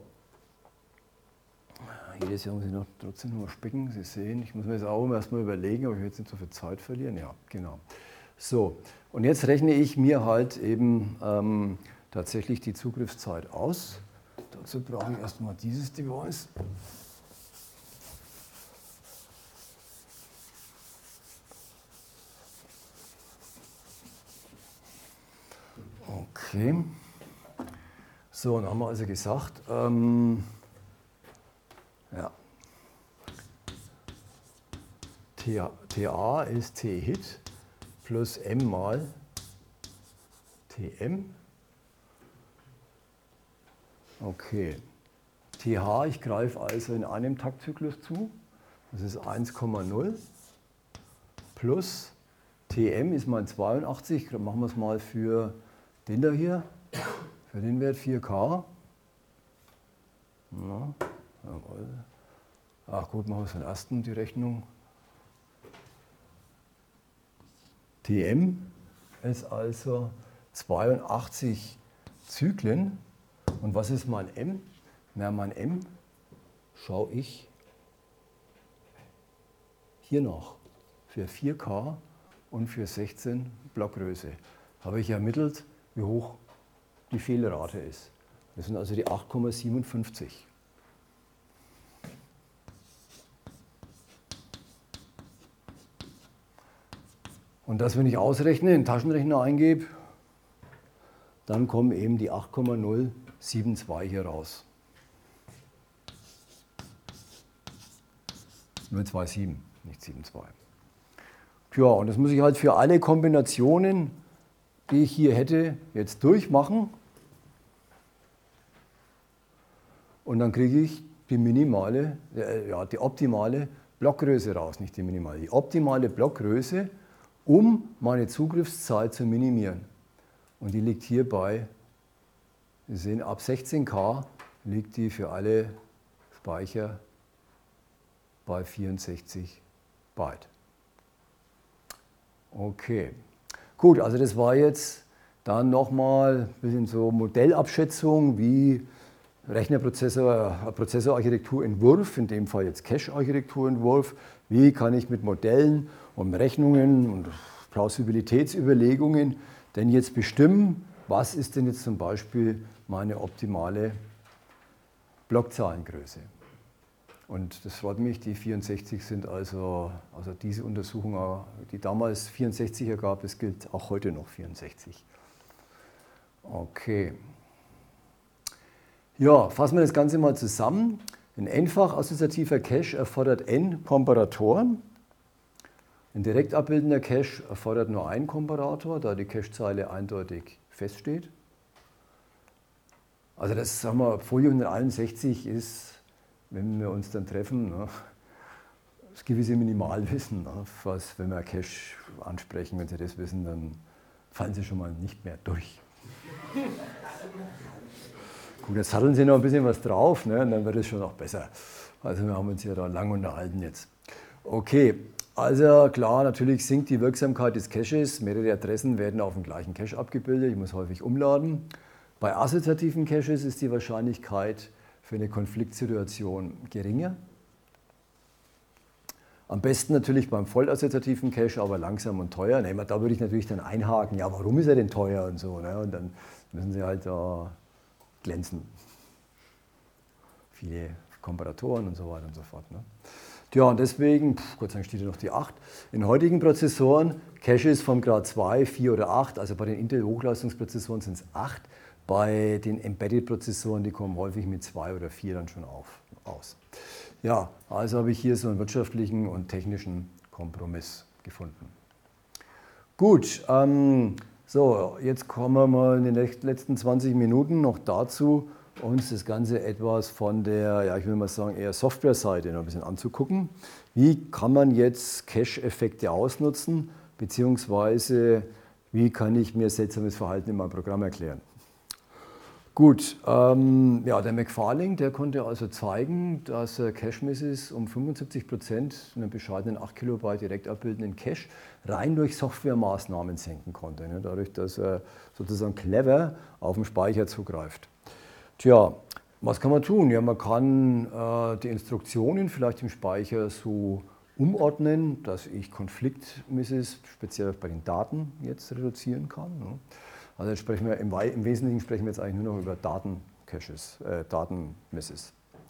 Jedes Jahr muss ich noch trotzdem noch mal spicken. Sie sehen, ich muss mir das auch erstmal überlegen, ob ich jetzt nicht so viel Zeit verlieren. Ja, genau. So, und jetzt rechne ich mir halt eben tatsächlich die Zugriffszeit aus. Dazu brauche ich erstmal dieses Device. Okay. So, dann haben wir also gesagt, ja. TA ist T-Hit plus M mal TM. Okay. TH, ich greife also in einem Taktzyklus zu. Das ist 1,0 plus TM ist mal 82. Machen wir es mal für den da hier. Für den Wert 4K. Ja, jawohl. Ach gut, machen wir es für den ersten, die Rechnung. TM ist also 82 Zyklen. Und was ist mein M? Na, mein M schaue ich hier noch für 4K und für 16 Blockgröße. Habe ich ermittelt, wie hoch die Fehlerrate ist. Das sind also die 8,57. Und das, wenn ich ausrechne, in den Taschenrechner eingebe, dann kommen eben die 8,072 hier raus. 0,27, nicht 7,2. Tja, und das muss ich halt für alle Kombinationen, die ich hier hätte, jetzt durchmachen. Und dann kriege ich die minimale, die optimale Blockgröße raus, nicht die minimale, die optimale Blockgröße, um meine Zugriffszeit zu minimieren. Und die liegt hier bei, Sie sehen, ab 16K liegt die für alle Speicher bei 64 Byte. Okay, gut, also das war jetzt dann nochmal ein bisschen so Modellabschätzung, wie Prozessorarchitekturentwurf, in dem Fall jetzt Cache-Architekturentwurf, wie kann ich mit Modellen und Rechnungen und Plausibilitätsüberlegungen denn jetzt bestimmen, was ist denn jetzt zum Beispiel meine optimale Blockzahlengröße. Und das freut mich, die 64 sind also diese Untersuchung, die damals 64 ergab, das gilt auch heute noch 64. Okay. Ja, fassen wir das Ganze mal zusammen. Ein n-fach-assoziativer Cache erfordert n Komparatoren. Ein direkt abbildender Cache erfordert nur einen Komparator, da die Cachezeile eindeutig feststeht. Also das, sagen wir, Folie 161 ist, wenn wir uns dann treffen, das gewisse Minimalwissen, was, wenn wir Cache ansprechen, wenn Sie das wissen, dann fallen Sie schon mal nicht mehr durch. Gut, jetzt satteln Sie noch ein bisschen was drauf, und dann wird es schon noch besser. Also wir haben uns ja da lang unterhalten jetzt. Okay, also klar, natürlich sinkt die Wirksamkeit des Caches. Mehrere Adressen werden auf dem gleichen Cache abgebildet. Ich muss häufig umladen. Bei assoziativen Caches ist die Wahrscheinlichkeit für eine Konfliktsituation geringer. Am besten natürlich beim vollassoziativen Cache, aber langsam und teuer. Da würde ich natürlich dann einhaken, ja, warum ist er denn teuer und so. Und dann müssen Sie halt da glänzen. Viele Komparatoren und so weiter und so fort. Ja, und deswegen, Gott sei Dank steht hier noch die 8. In heutigen Prozessoren, Caches vom Grad 2, 4 oder 8, also bei den Intel-Hochleistungsprozessoren sind es 8. Bei den Embedded-Prozessoren, die kommen häufig mit 2 oder 4 dann schon aus. Ja, also habe ich hier so einen wirtschaftlichen und technischen Kompromiss gefunden. Gut, so, jetzt kommen wir mal in den letzten 20 Minuten noch dazu, uns das Ganze etwas von der, ja, ich will mal sagen, eher Software-Seite noch ein bisschen anzugucken. Wie kann man jetzt Cache-Effekte ausnutzen, beziehungsweise wie kann ich mir seltsames Verhalten in meinem Programm erklären? Gut, ja, der McFarling, der konnte also zeigen, dass er Cache-Misses um 75% einen bescheidenen 8 Kilobyte direkt abbildenden Cache rein durch Softwaremaßnahmen senken konnte, dadurch, dass er sozusagen clever auf den Speicher zugreift. Tja, was kann man tun? Ja, man kann die Instruktionen vielleicht im Speicher so umordnen, dass ich Konfliktmisses speziell bei den Daten jetzt reduzieren kann. Also jetzt sprechen wir im Wesentlichen sprechen wir jetzt eigentlich nur noch über Datencaches, Datencache-Misses.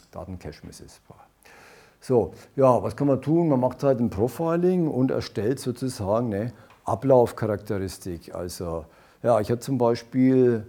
So, ja, was kann man tun? Man macht halt ein Profiling und erstellt sozusagen eine Ablaufcharakteristik. Also, ja, ich hatte zum Beispiel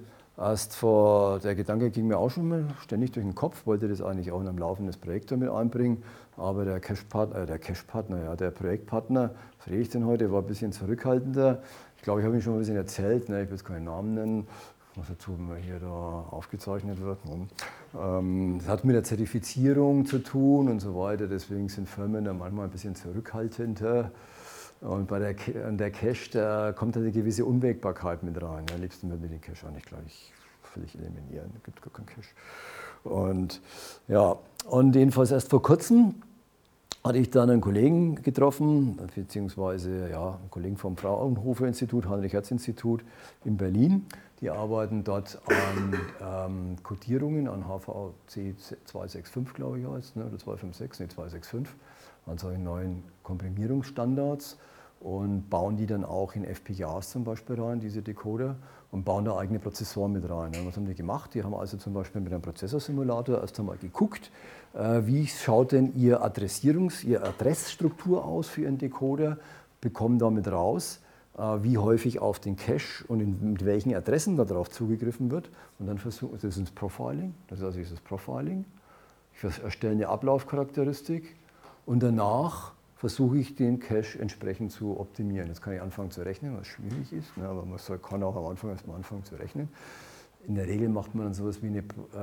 der Gedanke ging mir auch schon mal ständig durch den Kopf, wollte das eigentlich auch in einem laufendes Projekt damit einbringen. aber der Cache-Partner, ja, der Projektpartner, was rede ich denn heute, war ein bisschen zurückhaltender. Ich glaube, ich habe ihn schon ein bisschen erzählt, ne, ich will jetzt keinen Namen nennen, was dazu, wenn man hier da aufgezeichnet wird. Das hat mit der Zertifizierung zu tun und so weiter, deswegen sind Firmen da manchmal ein bisschen zurückhaltender. Und bei der Cache, da kommt halt eine gewisse Unwägbarkeit mit rein. Am liebsten würden wir den Cache eigentlich gleich völlig eliminieren, da gibt es gar keinen Cache. Und ja, und jedenfalls erst vor kurzem hatte ich dann einen Kollegen getroffen, beziehungsweise ja, einen Kollegen vom Fraunhofer-Institut, Heinrich-Hertz-Institut in Berlin. Die arbeiten dort an Codierungen, an HVC 265, glaube ich, heißt, ne, oder 256, nee, 265, an solchen neuen Komprimierungsstandards und bauen die dann auch in FPGAs zum Beispiel rein, diese Decoder, und bauen da eigene Prozessoren mit rein. Und was haben die gemacht? Die haben also zum Beispiel mit einem Prozessorsimulator erst einmal geguckt, wie schaut denn Ihre Adressstruktur aus für Ihren Decoder, bekommen damit raus, wie häufig auf den Cache und mit welchen Adressen darauf zugegriffen wird. Und dann versuchen, das ist das Profiling, das ist also dieses Profiling. Ich erstelle eine Ablaufcharakteristik und danach versuche ich den Cache entsprechend zu optimieren. Jetzt kann ich anfangen zu rechnen, was schwierig ist, ne, aber man kann auch am Anfang erstmal anfangen zu rechnen. In der Regel macht man dann sowas wie eine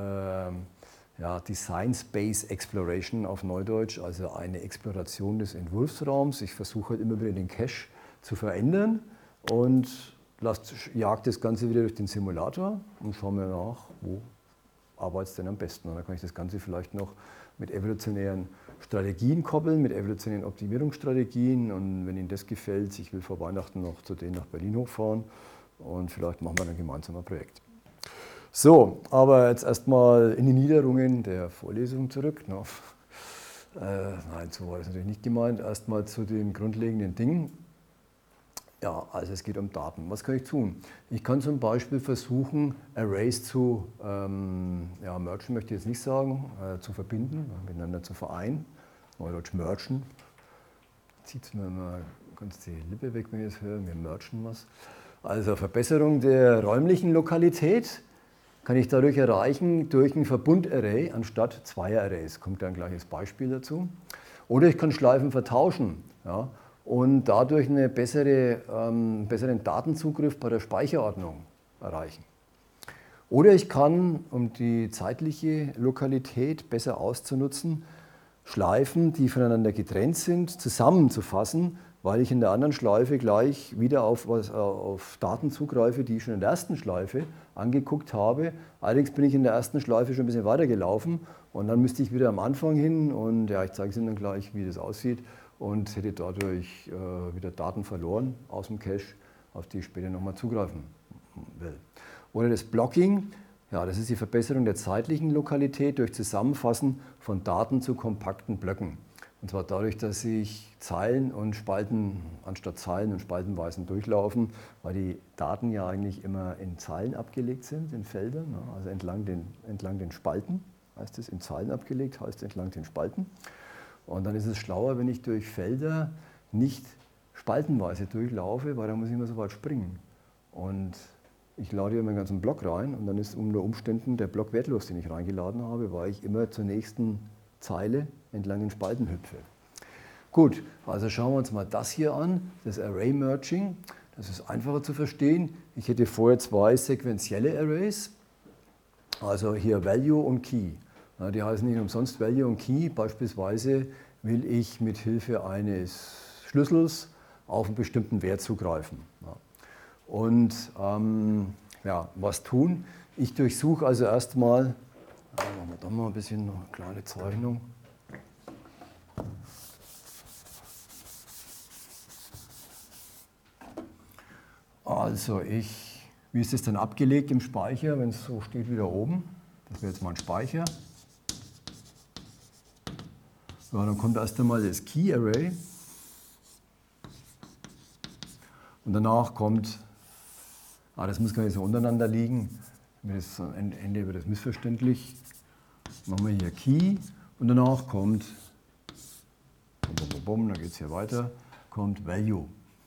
Design Space Exploration auf Neudeutsch, also eine Exploration des Entwurfsraums. Ich versuche halt immer wieder den Cache zu verändern und jagt das Ganze wieder durch den Simulator und schaue mir nach, wo arbeitet es denn am besten. Und dann kann ich das Ganze vielleicht noch mit evolutionären Strategien koppeln, mit evolutionären Optimierungsstrategien. Und wenn Ihnen das gefällt, ich will vor Weihnachten noch zu denen nach Berlin hochfahren und vielleicht machen wir dann gemeinsam ein Projekt. So, aber jetzt erstmal in die Niederungen der Vorlesung zurück. Nein, so war das natürlich nicht gemeint. Erstmal zu den grundlegenden Dingen. Ja, also es geht um Daten. Was kann ich tun? Ich kann zum Beispiel versuchen, Arrays zu mergen, möchte ich jetzt nicht sagen, zu verbinden, miteinander zu vereinen. Neudeutsch mergen. Zieht es mir mal ganz die Lippe weg, wenn ich das höre. Wir mergen was. Also Verbesserung der räumlichen Lokalität kann ich dadurch erreichen durch ein Verbundarray anstatt zweier Arrays. Kommt da ein gleiches Beispiel dazu. Oder ich kann Schleifen vertauschen. Ja, und dadurch einen besseren Datenzugriff bei der Speicherordnung erreichen. Oder ich kann, um die zeitliche Lokalität besser auszunutzen, Schleifen, die voneinander getrennt sind, zusammenzufassen, weil ich in der anderen Schleife gleich wieder auf Daten zugreife, die ich schon in der ersten Schleife angeguckt habe. Allerdings bin ich in der ersten Schleife schon ein bisschen weiter gelaufen und dann müsste ich wieder am Anfang hin und ja, ich zeige es Ihnen dann gleich, wie das aussieht. Und hätte dadurch wieder Daten verloren aus dem Cache, auf die ich später nochmal zugreifen will. Oder das Blocking, ja, das ist die Verbesserung der zeitlichen Lokalität durch Zusammenfassen von Daten zu kompakten Blöcken. Und zwar dadurch, dass sich Zeilen und Spalten anstatt Zeilen und Spaltenweisen durchlaufen, weil die Daten ja eigentlich immer in Zeilen abgelegt sind, in Feldern, also entlang den Spalten, heißt es, in Zeilen abgelegt, heißt entlang den Spalten. Und dann ist es schlauer, wenn ich durch Felder nicht spaltenweise durchlaufe, weil dann muss ich immer so weit springen. Und ich lade hier meinen ganzen Block rein und dann ist unter Umständen der Block wertlos, den ich reingeladen habe, weil ich immer zur nächsten Zeile entlang den Spalten hüpfe. Gut, also schauen wir uns mal das hier an, das Array Merging. Das ist einfacher zu verstehen. Ich hätte vorher zwei sequentielle Arrays, also hier Value und Key. Die heißen nicht umsonst Value und Key. Beispielsweise will ich mit Hilfe eines Schlüssels auf einen bestimmten Wert zugreifen. Und was tun? Ich durchsuche also erstmal, machen wir da mal ein bisschen noch eine kleine Zeichnung. Also wie ist es dann abgelegt im Speicher, wenn es so steht wie da oben? Das wäre jetzt mal ein Speicher. Ja, dann kommt erst einmal das Key Array und danach kommt, das muss gar nicht so untereinander liegen, am Ende wird das missverständlich, machen wir hier Key und danach kommt, dann geht es hier weiter, kommt Value.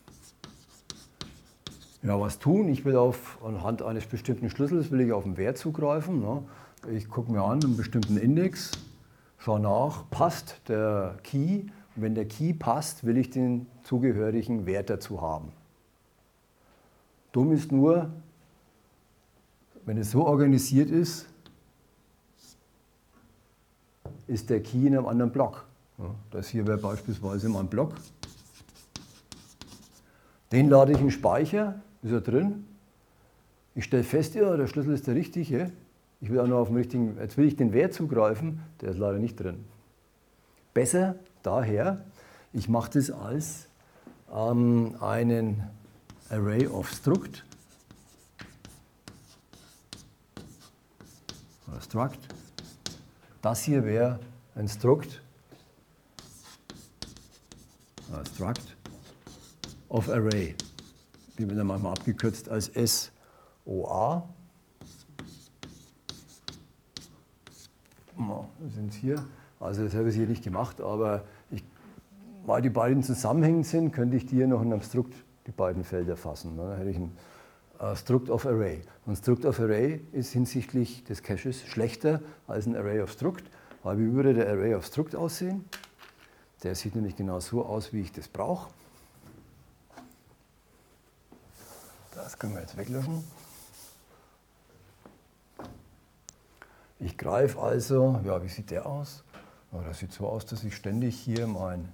Ja, was tun? Ich will anhand eines bestimmten Schlüssels will ich auf einen Wert zugreifen. Ne? Ich gucke mir an einen bestimmten Index, schau nach, passt der Key. Und wenn der Key passt, will ich den zugehörigen Wert dazu haben. Dumm ist nur, wenn es so organisiert ist, ist der Key in einem anderen Block. Ja, das hier wäre beispielsweise mein Block. Den lade ich in den Speicher, ist er drin. Ich stelle fest, ja, der Schlüssel ist der richtige. Ich will auch noch auf den richtigen, jetzt will ich den Wert zugreifen, der ist leider nicht drin. Besser daher, ich mache das als einen Array of Struct. Struct. Das hier wäre ein Struct of Array. Die wird dann manchmal abgekürzt als SOA. Wir sind hier. Also das habe ich hier nicht gemacht, aber weil die beiden zusammenhängend sind, könnte ich hier noch in einem Struct die beiden Felder fassen. Dann hätte ich ein Struct of Array. Und Struct of Array ist hinsichtlich des Caches schlechter als ein Array of Struct. Weil wie würde der Array of Struct aussehen? Der sieht nämlich genau so aus, wie ich das brauche. Das können wir jetzt weglöschen. Ich greife also, ja, wie sieht der aus? Ja, das sieht so aus, dass ich ständig hier mein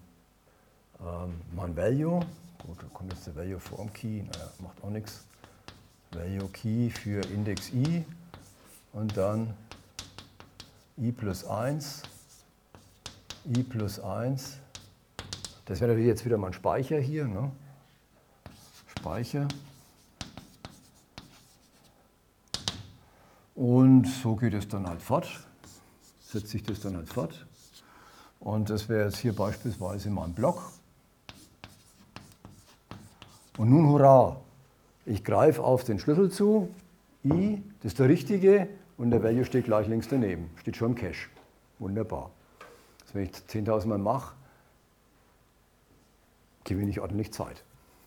Value, gut, da kommt jetzt der Value vor dem Key, naja, macht auch nichts. Value Key für Index I und dann I plus 1, I plus 1. Das wäre natürlich jetzt wieder mein Speicher hier, ne? Speicher. Und so geht es dann halt fort, setzt sich das dann halt fort. Und das wäre jetzt hier beispielsweise mein Block. Und nun hurra, ich greife auf den Schlüssel zu, I, das ist der richtige und der Value steht gleich links daneben, steht schon im Cache. Wunderbar. Also wenn ich 10.000 Mal mache, gewinne ich ordentlich Zeit.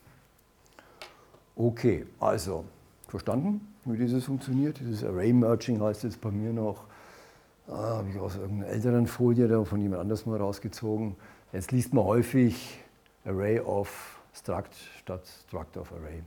Okay, also verstanden, wie dieses funktioniert? Dieses Array Merging heißt jetzt bei mir noch, habe ich aus irgendeiner älteren Folie da von jemand anders mal rausgezogen. Jetzt liest man häufig Array of Struct statt Struct of Array.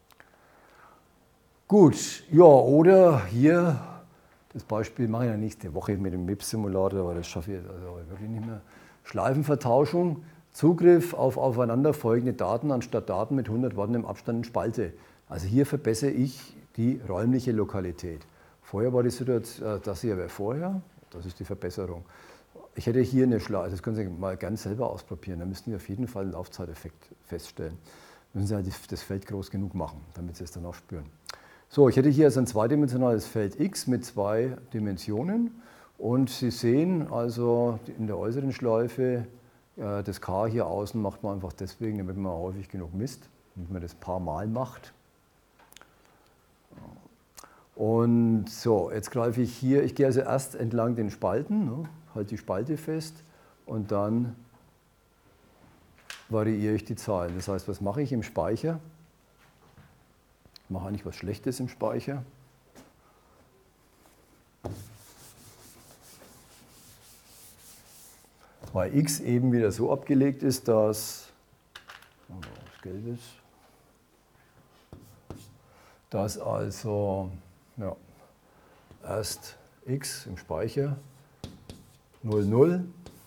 Gut, ja, oder hier, das Beispiel mache ich ja nächste Woche mit dem MIPS-Simulator, aber das schaffe ich jetzt also wirklich nicht mehr. Schleifenvertauschung, Zugriff auf aufeinanderfolgende Daten anstatt Daten mit 100 Worten im Abstand in Spalte. Also hier verbessere ich die räumliche Lokalität. Vorher war die Situation, das hier wäre vorher, das ist die Verbesserung. Ich hätte hier eine Schleife, das können Sie mal ganz selber ausprobieren, da müssten Sie auf jeden Fall einen Laufzeiteffekt feststellen. Müssen Sie halt das Feld groß genug machen, damit Sie es dann auch spüren. So, ich hätte hier also ein zweidimensionales Feld X mit 2 Dimensionen und Sie sehen also in der äußeren Schleife, das K hier außen macht man einfach deswegen, damit man häufig genug misst, damit man das ein paar Mal macht. Und so, jetzt greife ich hier, ich gehe also erst entlang den Spalten, ne, halte die Spalte fest und dann variiere ich die Zahlen. Das heißt, was mache ich im Speicher? Ich mache eigentlich was Schlechtes im Speicher. Weil x eben wieder so abgelegt ist, dass, was Gelbes, dass also ja, erst x im Speicher 0, 0,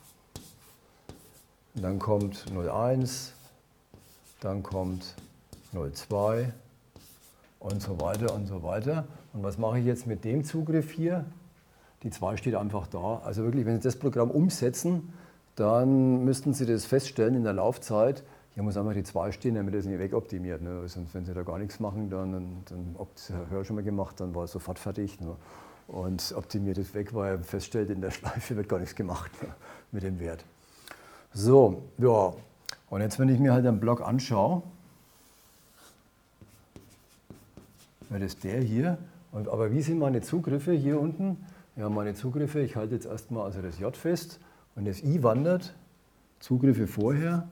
dann kommt 0, 1, dann kommt 0, 2 und so weiter und so weiter. Und was mache ich jetzt mit dem Zugriff hier? Die 2 steht einfach da. Also wirklich, wenn Sie das Programm umsetzen, dann müssten Sie das feststellen in der Laufzeit. Hier muss einfach die 2 stehen, damit das nicht wegoptimiert. Ne? Sonst, wenn Sie da gar nichts machen, dann das habe ich schon mal gemacht, dann war es sofort fertig. Ne? Und optimiert es weg, weil er feststellt, in der Schleife wird gar nichts gemacht, ne? Mit dem Wert. So, ja. Und jetzt, wenn ich mir halt den Block anschaue, wäre das der hier. Aber wie sind meine Zugriffe hier unten? Ja, meine Zugriffe, ich halte jetzt erstmal also das J fest und das I wandert. Zugriffe vorher.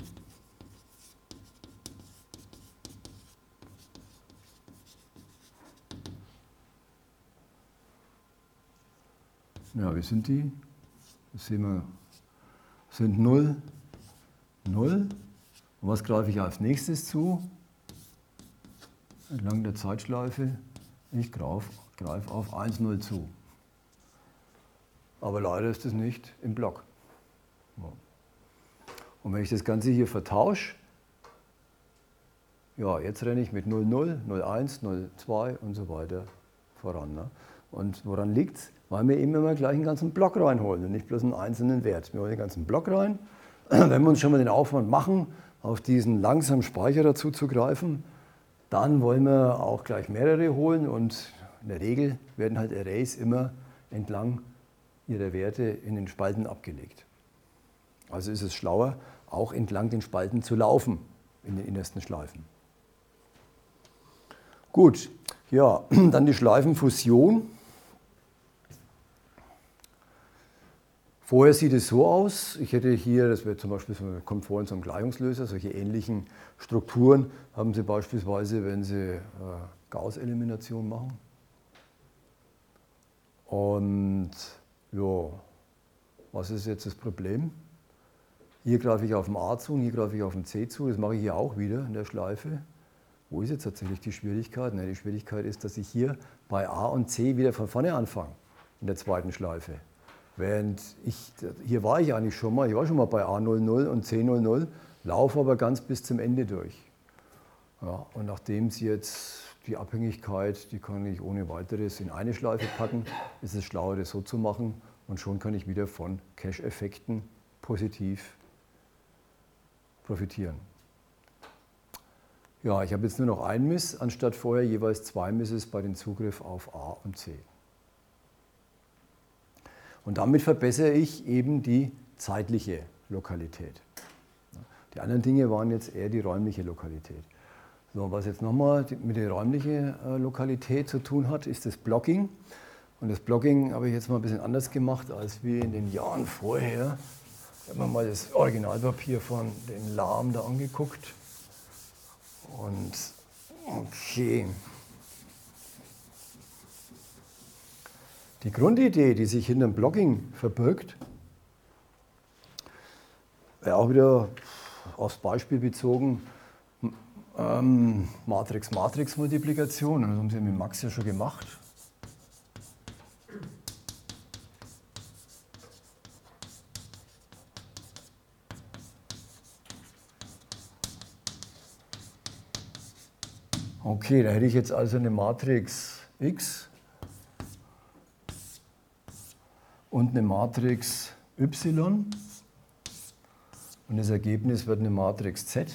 Ja, wie sind die? das sehen wir, sind 0, 0. Und was greife ich als nächstes zu? Entlang der Zeitschleife, ich greife auf 1, 0 zu. Aber leider ist das nicht im Block. Und wenn ich das Ganze hier vertausche, ja, jetzt renne ich mit 0, 0, 0, 1, 0, 2 und so weiter voran. Ne? Und woran liegt es? Weil wir eben immer gleich einen ganzen Block reinholen und nicht bloß einen einzelnen Wert. Wir holen den ganzen Block rein. Wenn wir uns schon mal den Aufwand machen, auf diesen langsamen Speicher dazu zu greifen, dann wollen wir auch gleich mehrere holen und in der Regel werden halt Arrays immer entlang ihrer Werte in den Spalten abgelegt. Also ist es schlauer, auch entlang den Spalten zu laufen in den innersten Schleifen. Gut, ja, dann die Schleifenfusion. Vorher sieht es so aus, ich hätte hier, das wäre zum Beispiel, kommt vor in so einem Gleichungslöser, solche ähnlichen Strukturen haben Sie beispielsweise, wenn Sie Gauß-Elimination machen. Und ja, was ist jetzt das Problem? Hier greife ich auf den A zu und hier greife ich auf den C zu, das mache ich hier auch wieder in der Schleife. Wo ist jetzt tatsächlich die Schwierigkeit? Die Schwierigkeit ist, dass ich hier bei A und C wieder von vorne anfange, in der zweiten Schleife. Während hier war ich eigentlich schon mal, ich war schon mal bei A00 und C00, laufe aber ganz bis zum Ende durch. Ja, und nachdem Sie jetzt die Abhängigkeit, die kann ich ohne weiteres in eine Schleife packen, ist es schlauer, das so zu machen und schon kann ich wieder von Cache-Effekten positiv profitieren. Ja, ich habe jetzt nur noch ein Miss, anstatt vorher jeweils 2 Misses bei dem Zugriff auf A und C. Und damit verbessere ich eben die zeitliche Lokalität. Die anderen Dinge waren jetzt eher die räumliche Lokalität. So, was jetzt nochmal mit der räumlichen Lokalität zu tun hat, ist das Blocking. Und das Blocking habe ich jetzt mal ein bisschen anders gemacht als wie in den Jahren vorher. Ich habe mir mal das Originalpapier von den Lahm da angeguckt. Und okay. Die Grundidee, die sich hinter dem Blocking verbirgt, wäre auch wieder aufs Beispiel bezogen, Matrix-Matrix-Multiplikation. Das haben Sie mit Max ja schon gemacht. Okay, da hätte ich jetzt also eine Matrix X und eine Matrix Y und das Ergebnis wird eine Matrix Z.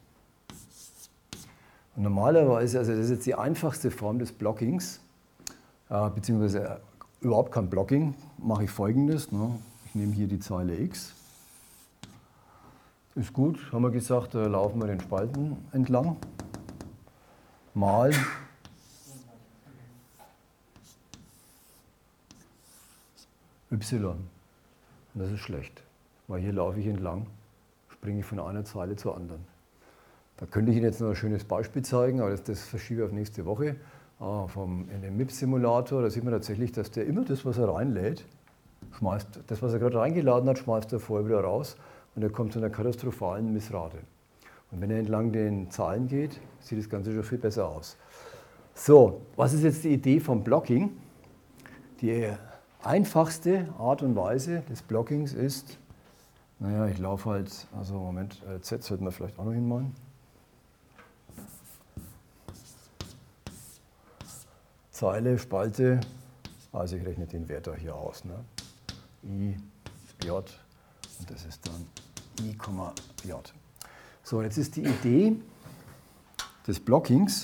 Und normalerweise, also das ist jetzt die einfachste Form des Blockings, beziehungsweise überhaupt kein Blocking, mache ich Folgendes. Ne? Ich nehme hier die Zeile X. Ist gut, haben wir gesagt, da laufen wir den Spalten entlang. Mal Y. Und das ist schlecht, weil hier laufe ich entlang, springe ich von einer Zeile zur anderen. Da könnte ich Ihnen jetzt noch ein schönes Beispiel zeigen, aber das verschiebe ich auf nächste Woche. In dem MIP-Simulator, da sieht man tatsächlich, dass der immer das, was er reinlädt, schmeißt, das, was er gerade reingeladen hat, schmeißt er vorher wieder raus und er kommt zu einer katastrophalen Missrate. Und wenn er entlang den Zahlen geht, sieht das Ganze schon viel besser aus. So, was ist jetzt die Idee vom Blocking? Die einfachste Art und Weise des Blockings ist, naja, ich laufe halt, also Moment, Z sollten wir vielleicht auch noch hinmalen. Zeile, Spalte, also ich rechne den Wert da hier aus. Ne? I, J und das ist dann I, J. So, jetzt ist die Idee des Blockings,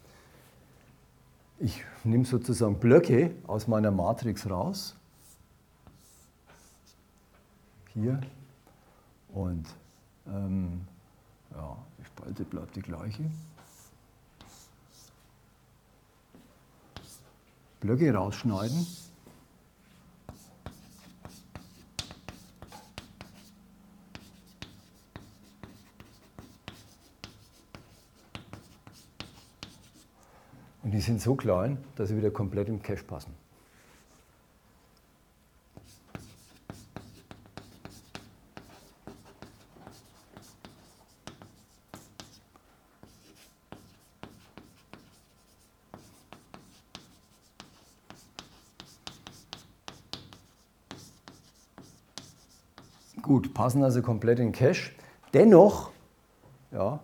ich nehme sozusagen Blöcke aus meiner Matrix raus, hier, und ja, die Spalte bleibt die gleiche. Blöcke rausschneiden. Und die sind so klein, dass sie wieder komplett im Cache passen. Gut, passen also komplett in den Cache. Dennoch, ja,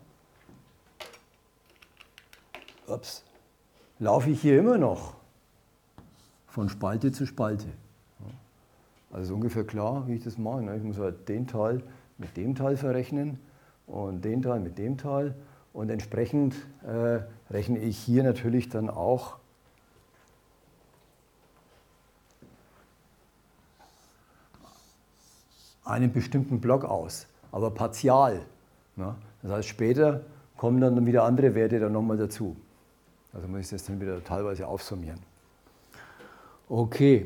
laufe ich hier immer noch von Spalte zu Spalte. Also ist ungefähr klar, wie ich das mache. Ich muss halt den Teil mit dem Teil verrechnen und den Teil mit dem Teil. Und entsprechend rechne ich hier natürlich dann auch einen bestimmten Block aus, aber partial. Ja? Das heißt, später kommen dann wieder andere Werte dann nochmal dazu. Also muss ich das dann wieder teilweise aufsummieren. Okay.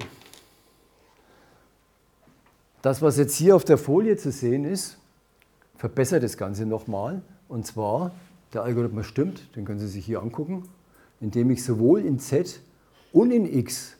Das, was jetzt hier auf der Folie zu sehen ist, verbessert das Ganze nochmal. Und zwar, der Algorithmus stimmt, den können Sie sich hier angucken, indem ich sowohl in Z und in X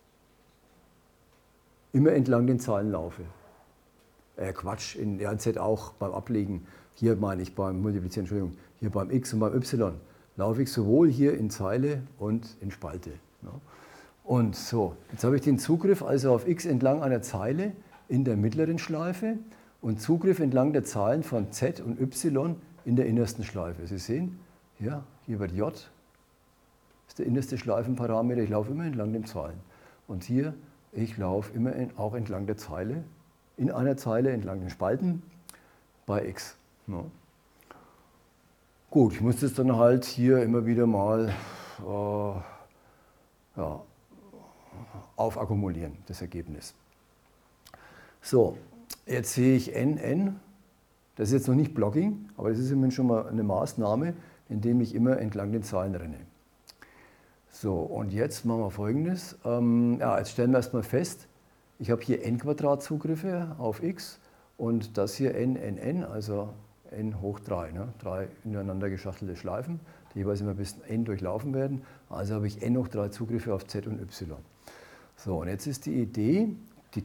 immer entlang den Zahlen laufe. Quatsch, in Z auch beim Ablegen, hier meine ich beim Multiplizieren, Entschuldigung, hier beim X und beim Y laufe ich sowohl hier in Zeile und in Spalte. Ja. Und so, jetzt habe ich den Zugriff also auf X entlang einer Zeile in der mittleren Schleife und Zugriff entlang der Zahlen von Z und Y in der innersten Schleife. Sie sehen, hier wird J, ist der innerste Schleifenparameter, ich laufe immer entlang den Zahlen. Und hier, ich laufe immer auch entlang der Zeile, in einer Zeile entlang den Spalten bei X. Ja. Gut, ich muss das dann halt hier immer wieder mal aufakkumulieren, das Ergebnis. So, jetzt sehe ich NN, das ist jetzt noch nicht Blocking, aber das ist immerhin schon mal eine Maßnahme, indem ich immer entlang den Zahlen renne. So, und jetzt machen wir Folgendes. Jetzt stellen wir erstmal fest, ich habe hier n² Zugriffe auf x und das hier n, also n hoch 3, ne? 3 ineinander geschachtelte Schleifen, die jeweils immer bis n durchlaufen werden. Also habe ich n hoch 3 Zugriffe auf z und y. So, und jetzt ist die Idee, die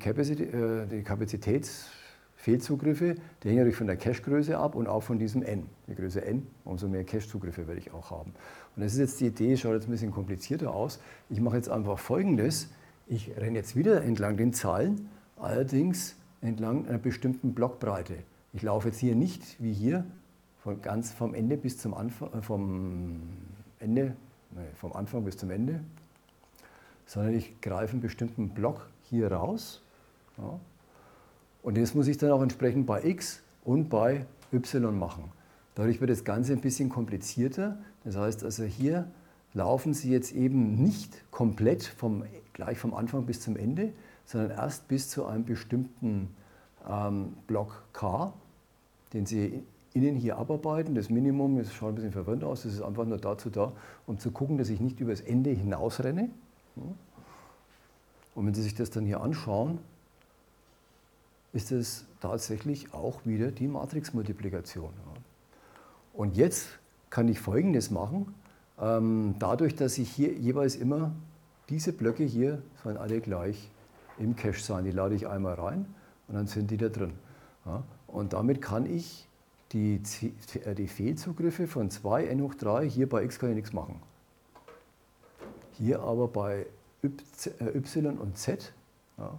Kapazitätsfehlzugriffe, die hängen natürlich von der Cache-Größe ab und auch von diesem n. Je größer n, umso mehr Cache-Zugriffe werde ich auch haben. Und das ist jetzt die Idee, schaut jetzt ein bisschen komplizierter aus. Ich mache jetzt einfach Folgendes. Ich renne jetzt wieder entlang den Zahlen, allerdings entlang einer bestimmten Blockbreite. Ich laufe jetzt hier nicht wie hier vom Ende bis zum Anfang, vom Anfang bis zum Ende, sondern ich greife einen bestimmten Block hier raus. Ja, und das muss ich dann auch entsprechend bei x und bei y machen. Dadurch wird das Ganze ein bisschen komplizierter. Das heißt also, hier laufen Sie jetzt eben nicht komplett gleich vom Anfang bis zum Ende, sondern erst bis zu einem bestimmten Block K, den Sie innen hier abarbeiten. Das Minimum, das schaut ein bisschen verwirrend aus, das ist einfach nur dazu da, um zu gucken, dass ich nicht über das Ende hinaus renne. Und wenn Sie sich das dann hier anschauen, ist es tatsächlich auch wieder die Matrixmultiplikation. Und jetzt kann ich Folgendes machen. Dadurch, dass ich hier jeweils immer diese Blöcke hier sollen alle gleich im Cache sein. Die lade ich einmal rein und dann sind die da drin. Ja, und damit kann ich die Fehlzugriffe von 2 n hoch 3, hier bei x kann ich nichts machen. Hier aber bei y und z, ja,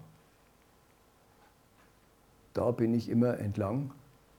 da bin ich immer entlang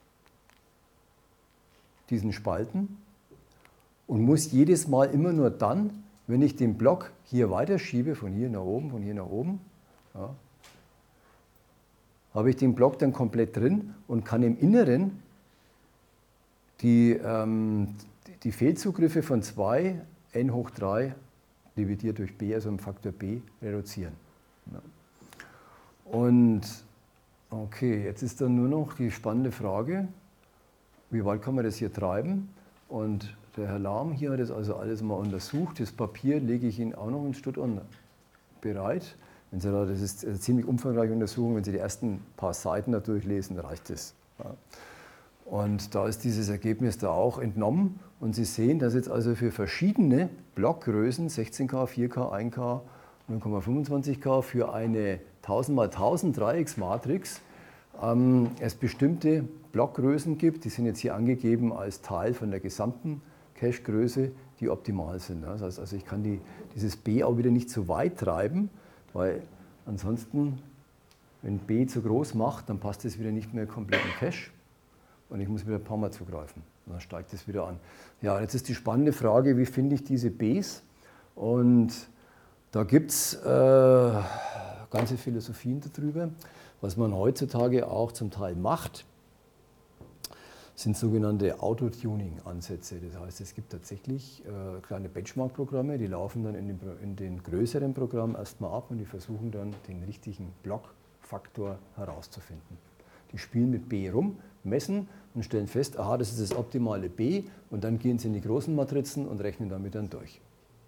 diesen Spalten und muss jedes Mal immer nur dann, wenn ich den Block hier weiterschiebe, von hier nach oben, ja, habe ich den Block dann komplett drin und kann im Inneren die Fehlzugriffe von 2 n hoch 3 dividiert durch b, also im Faktor b, reduzieren. Ja. Und okay, jetzt ist dann nur noch die spannende Frage, wie weit kann man das hier treiben? Und der Herr Lahm hier hat das also alles mal untersucht. Das Papier lege ich Ihnen auch noch in Stuttgart bereit. Wenn Sie das ist eine ziemlich umfangreiche Untersuchung, wenn Sie die ersten paar Seiten da durchlesen, reicht es. Ja. Und da ist dieses Ergebnis da auch entnommen. Und Sie sehen, dass jetzt also für verschiedene Blockgrößen, 16K, 4K, 1K, 0,25K, für eine 1000 x 1000 Dreiecksmatrix es bestimmte Blockgrößen gibt, die sind jetzt hier angegeben als Teil von der gesamten Cache-Größe, die optimal sind. Das heißt also, ich kann dieses B auch wieder nicht zu weit treiben, weil ansonsten Wenn B zu groß macht, dann passt es wieder nicht mehr komplett in Cache und ich muss wieder ein paar Mal zugreifen. Und dann steigt es wieder an. Ja, jetzt ist die spannende Frage, wie finde ich diese Bs? Und da gibt es ganze Philosophien darüber. Was man heutzutage auch zum Teil macht, sind sogenannte Auto-Tuning-Ansätze. Das heißt, es gibt tatsächlich kleine Benchmark-Programme, die laufen dann in den größeren Programmen erstmal ab und die versuchen dann den richtigen Blockfaktor herauszufinden. Die spielen mit B rum, messen und stellen fest, aha, das ist das optimale B und dann gehen sie in die großen Matrizen und rechnen damit dann durch.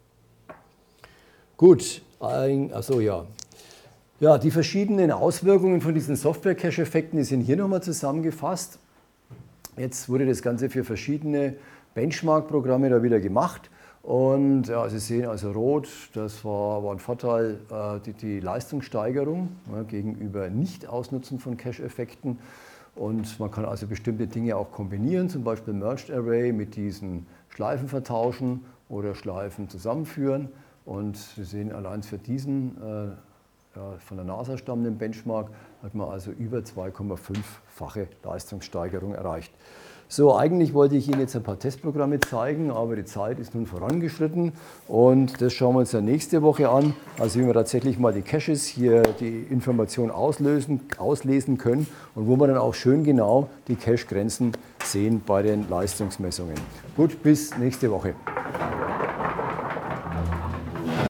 Gut, also ja. Ja, die verschiedenen Auswirkungen von diesen Software-Cache-Effekten, die sind hier nochmal zusammengefasst. Jetzt wurde das Ganze für verschiedene Benchmark-Programme da wieder gemacht. Und ja, Sie sehen also rot, das war ein Vorteil, die Leistungssteigerung gegenüber Nicht-Ausnutzen von Cache-Effekten. Und man kann also bestimmte Dinge auch kombinieren, zum Beispiel Merged Array mit diesen Schleifen vertauschen oder Schleifen zusammenführen. Und Sie sehen allein für diesen von der NASA stammenden Benchmark hat man also über 2,5-fache Leistungssteigerung erreicht. So, eigentlich wollte ich Ihnen jetzt ein paar Testprogramme zeigen, aber die Zeit ist nun vorangeschritten und das schauen wir uns dann nächste Woche an. Also wie wir tatsächlich mal die Caches hier die Information auslesen können und wo wir dann auch schön genau die Cache-Grenzen sehen bei den Leistungsmessungen. Gut, bis nächste Woche.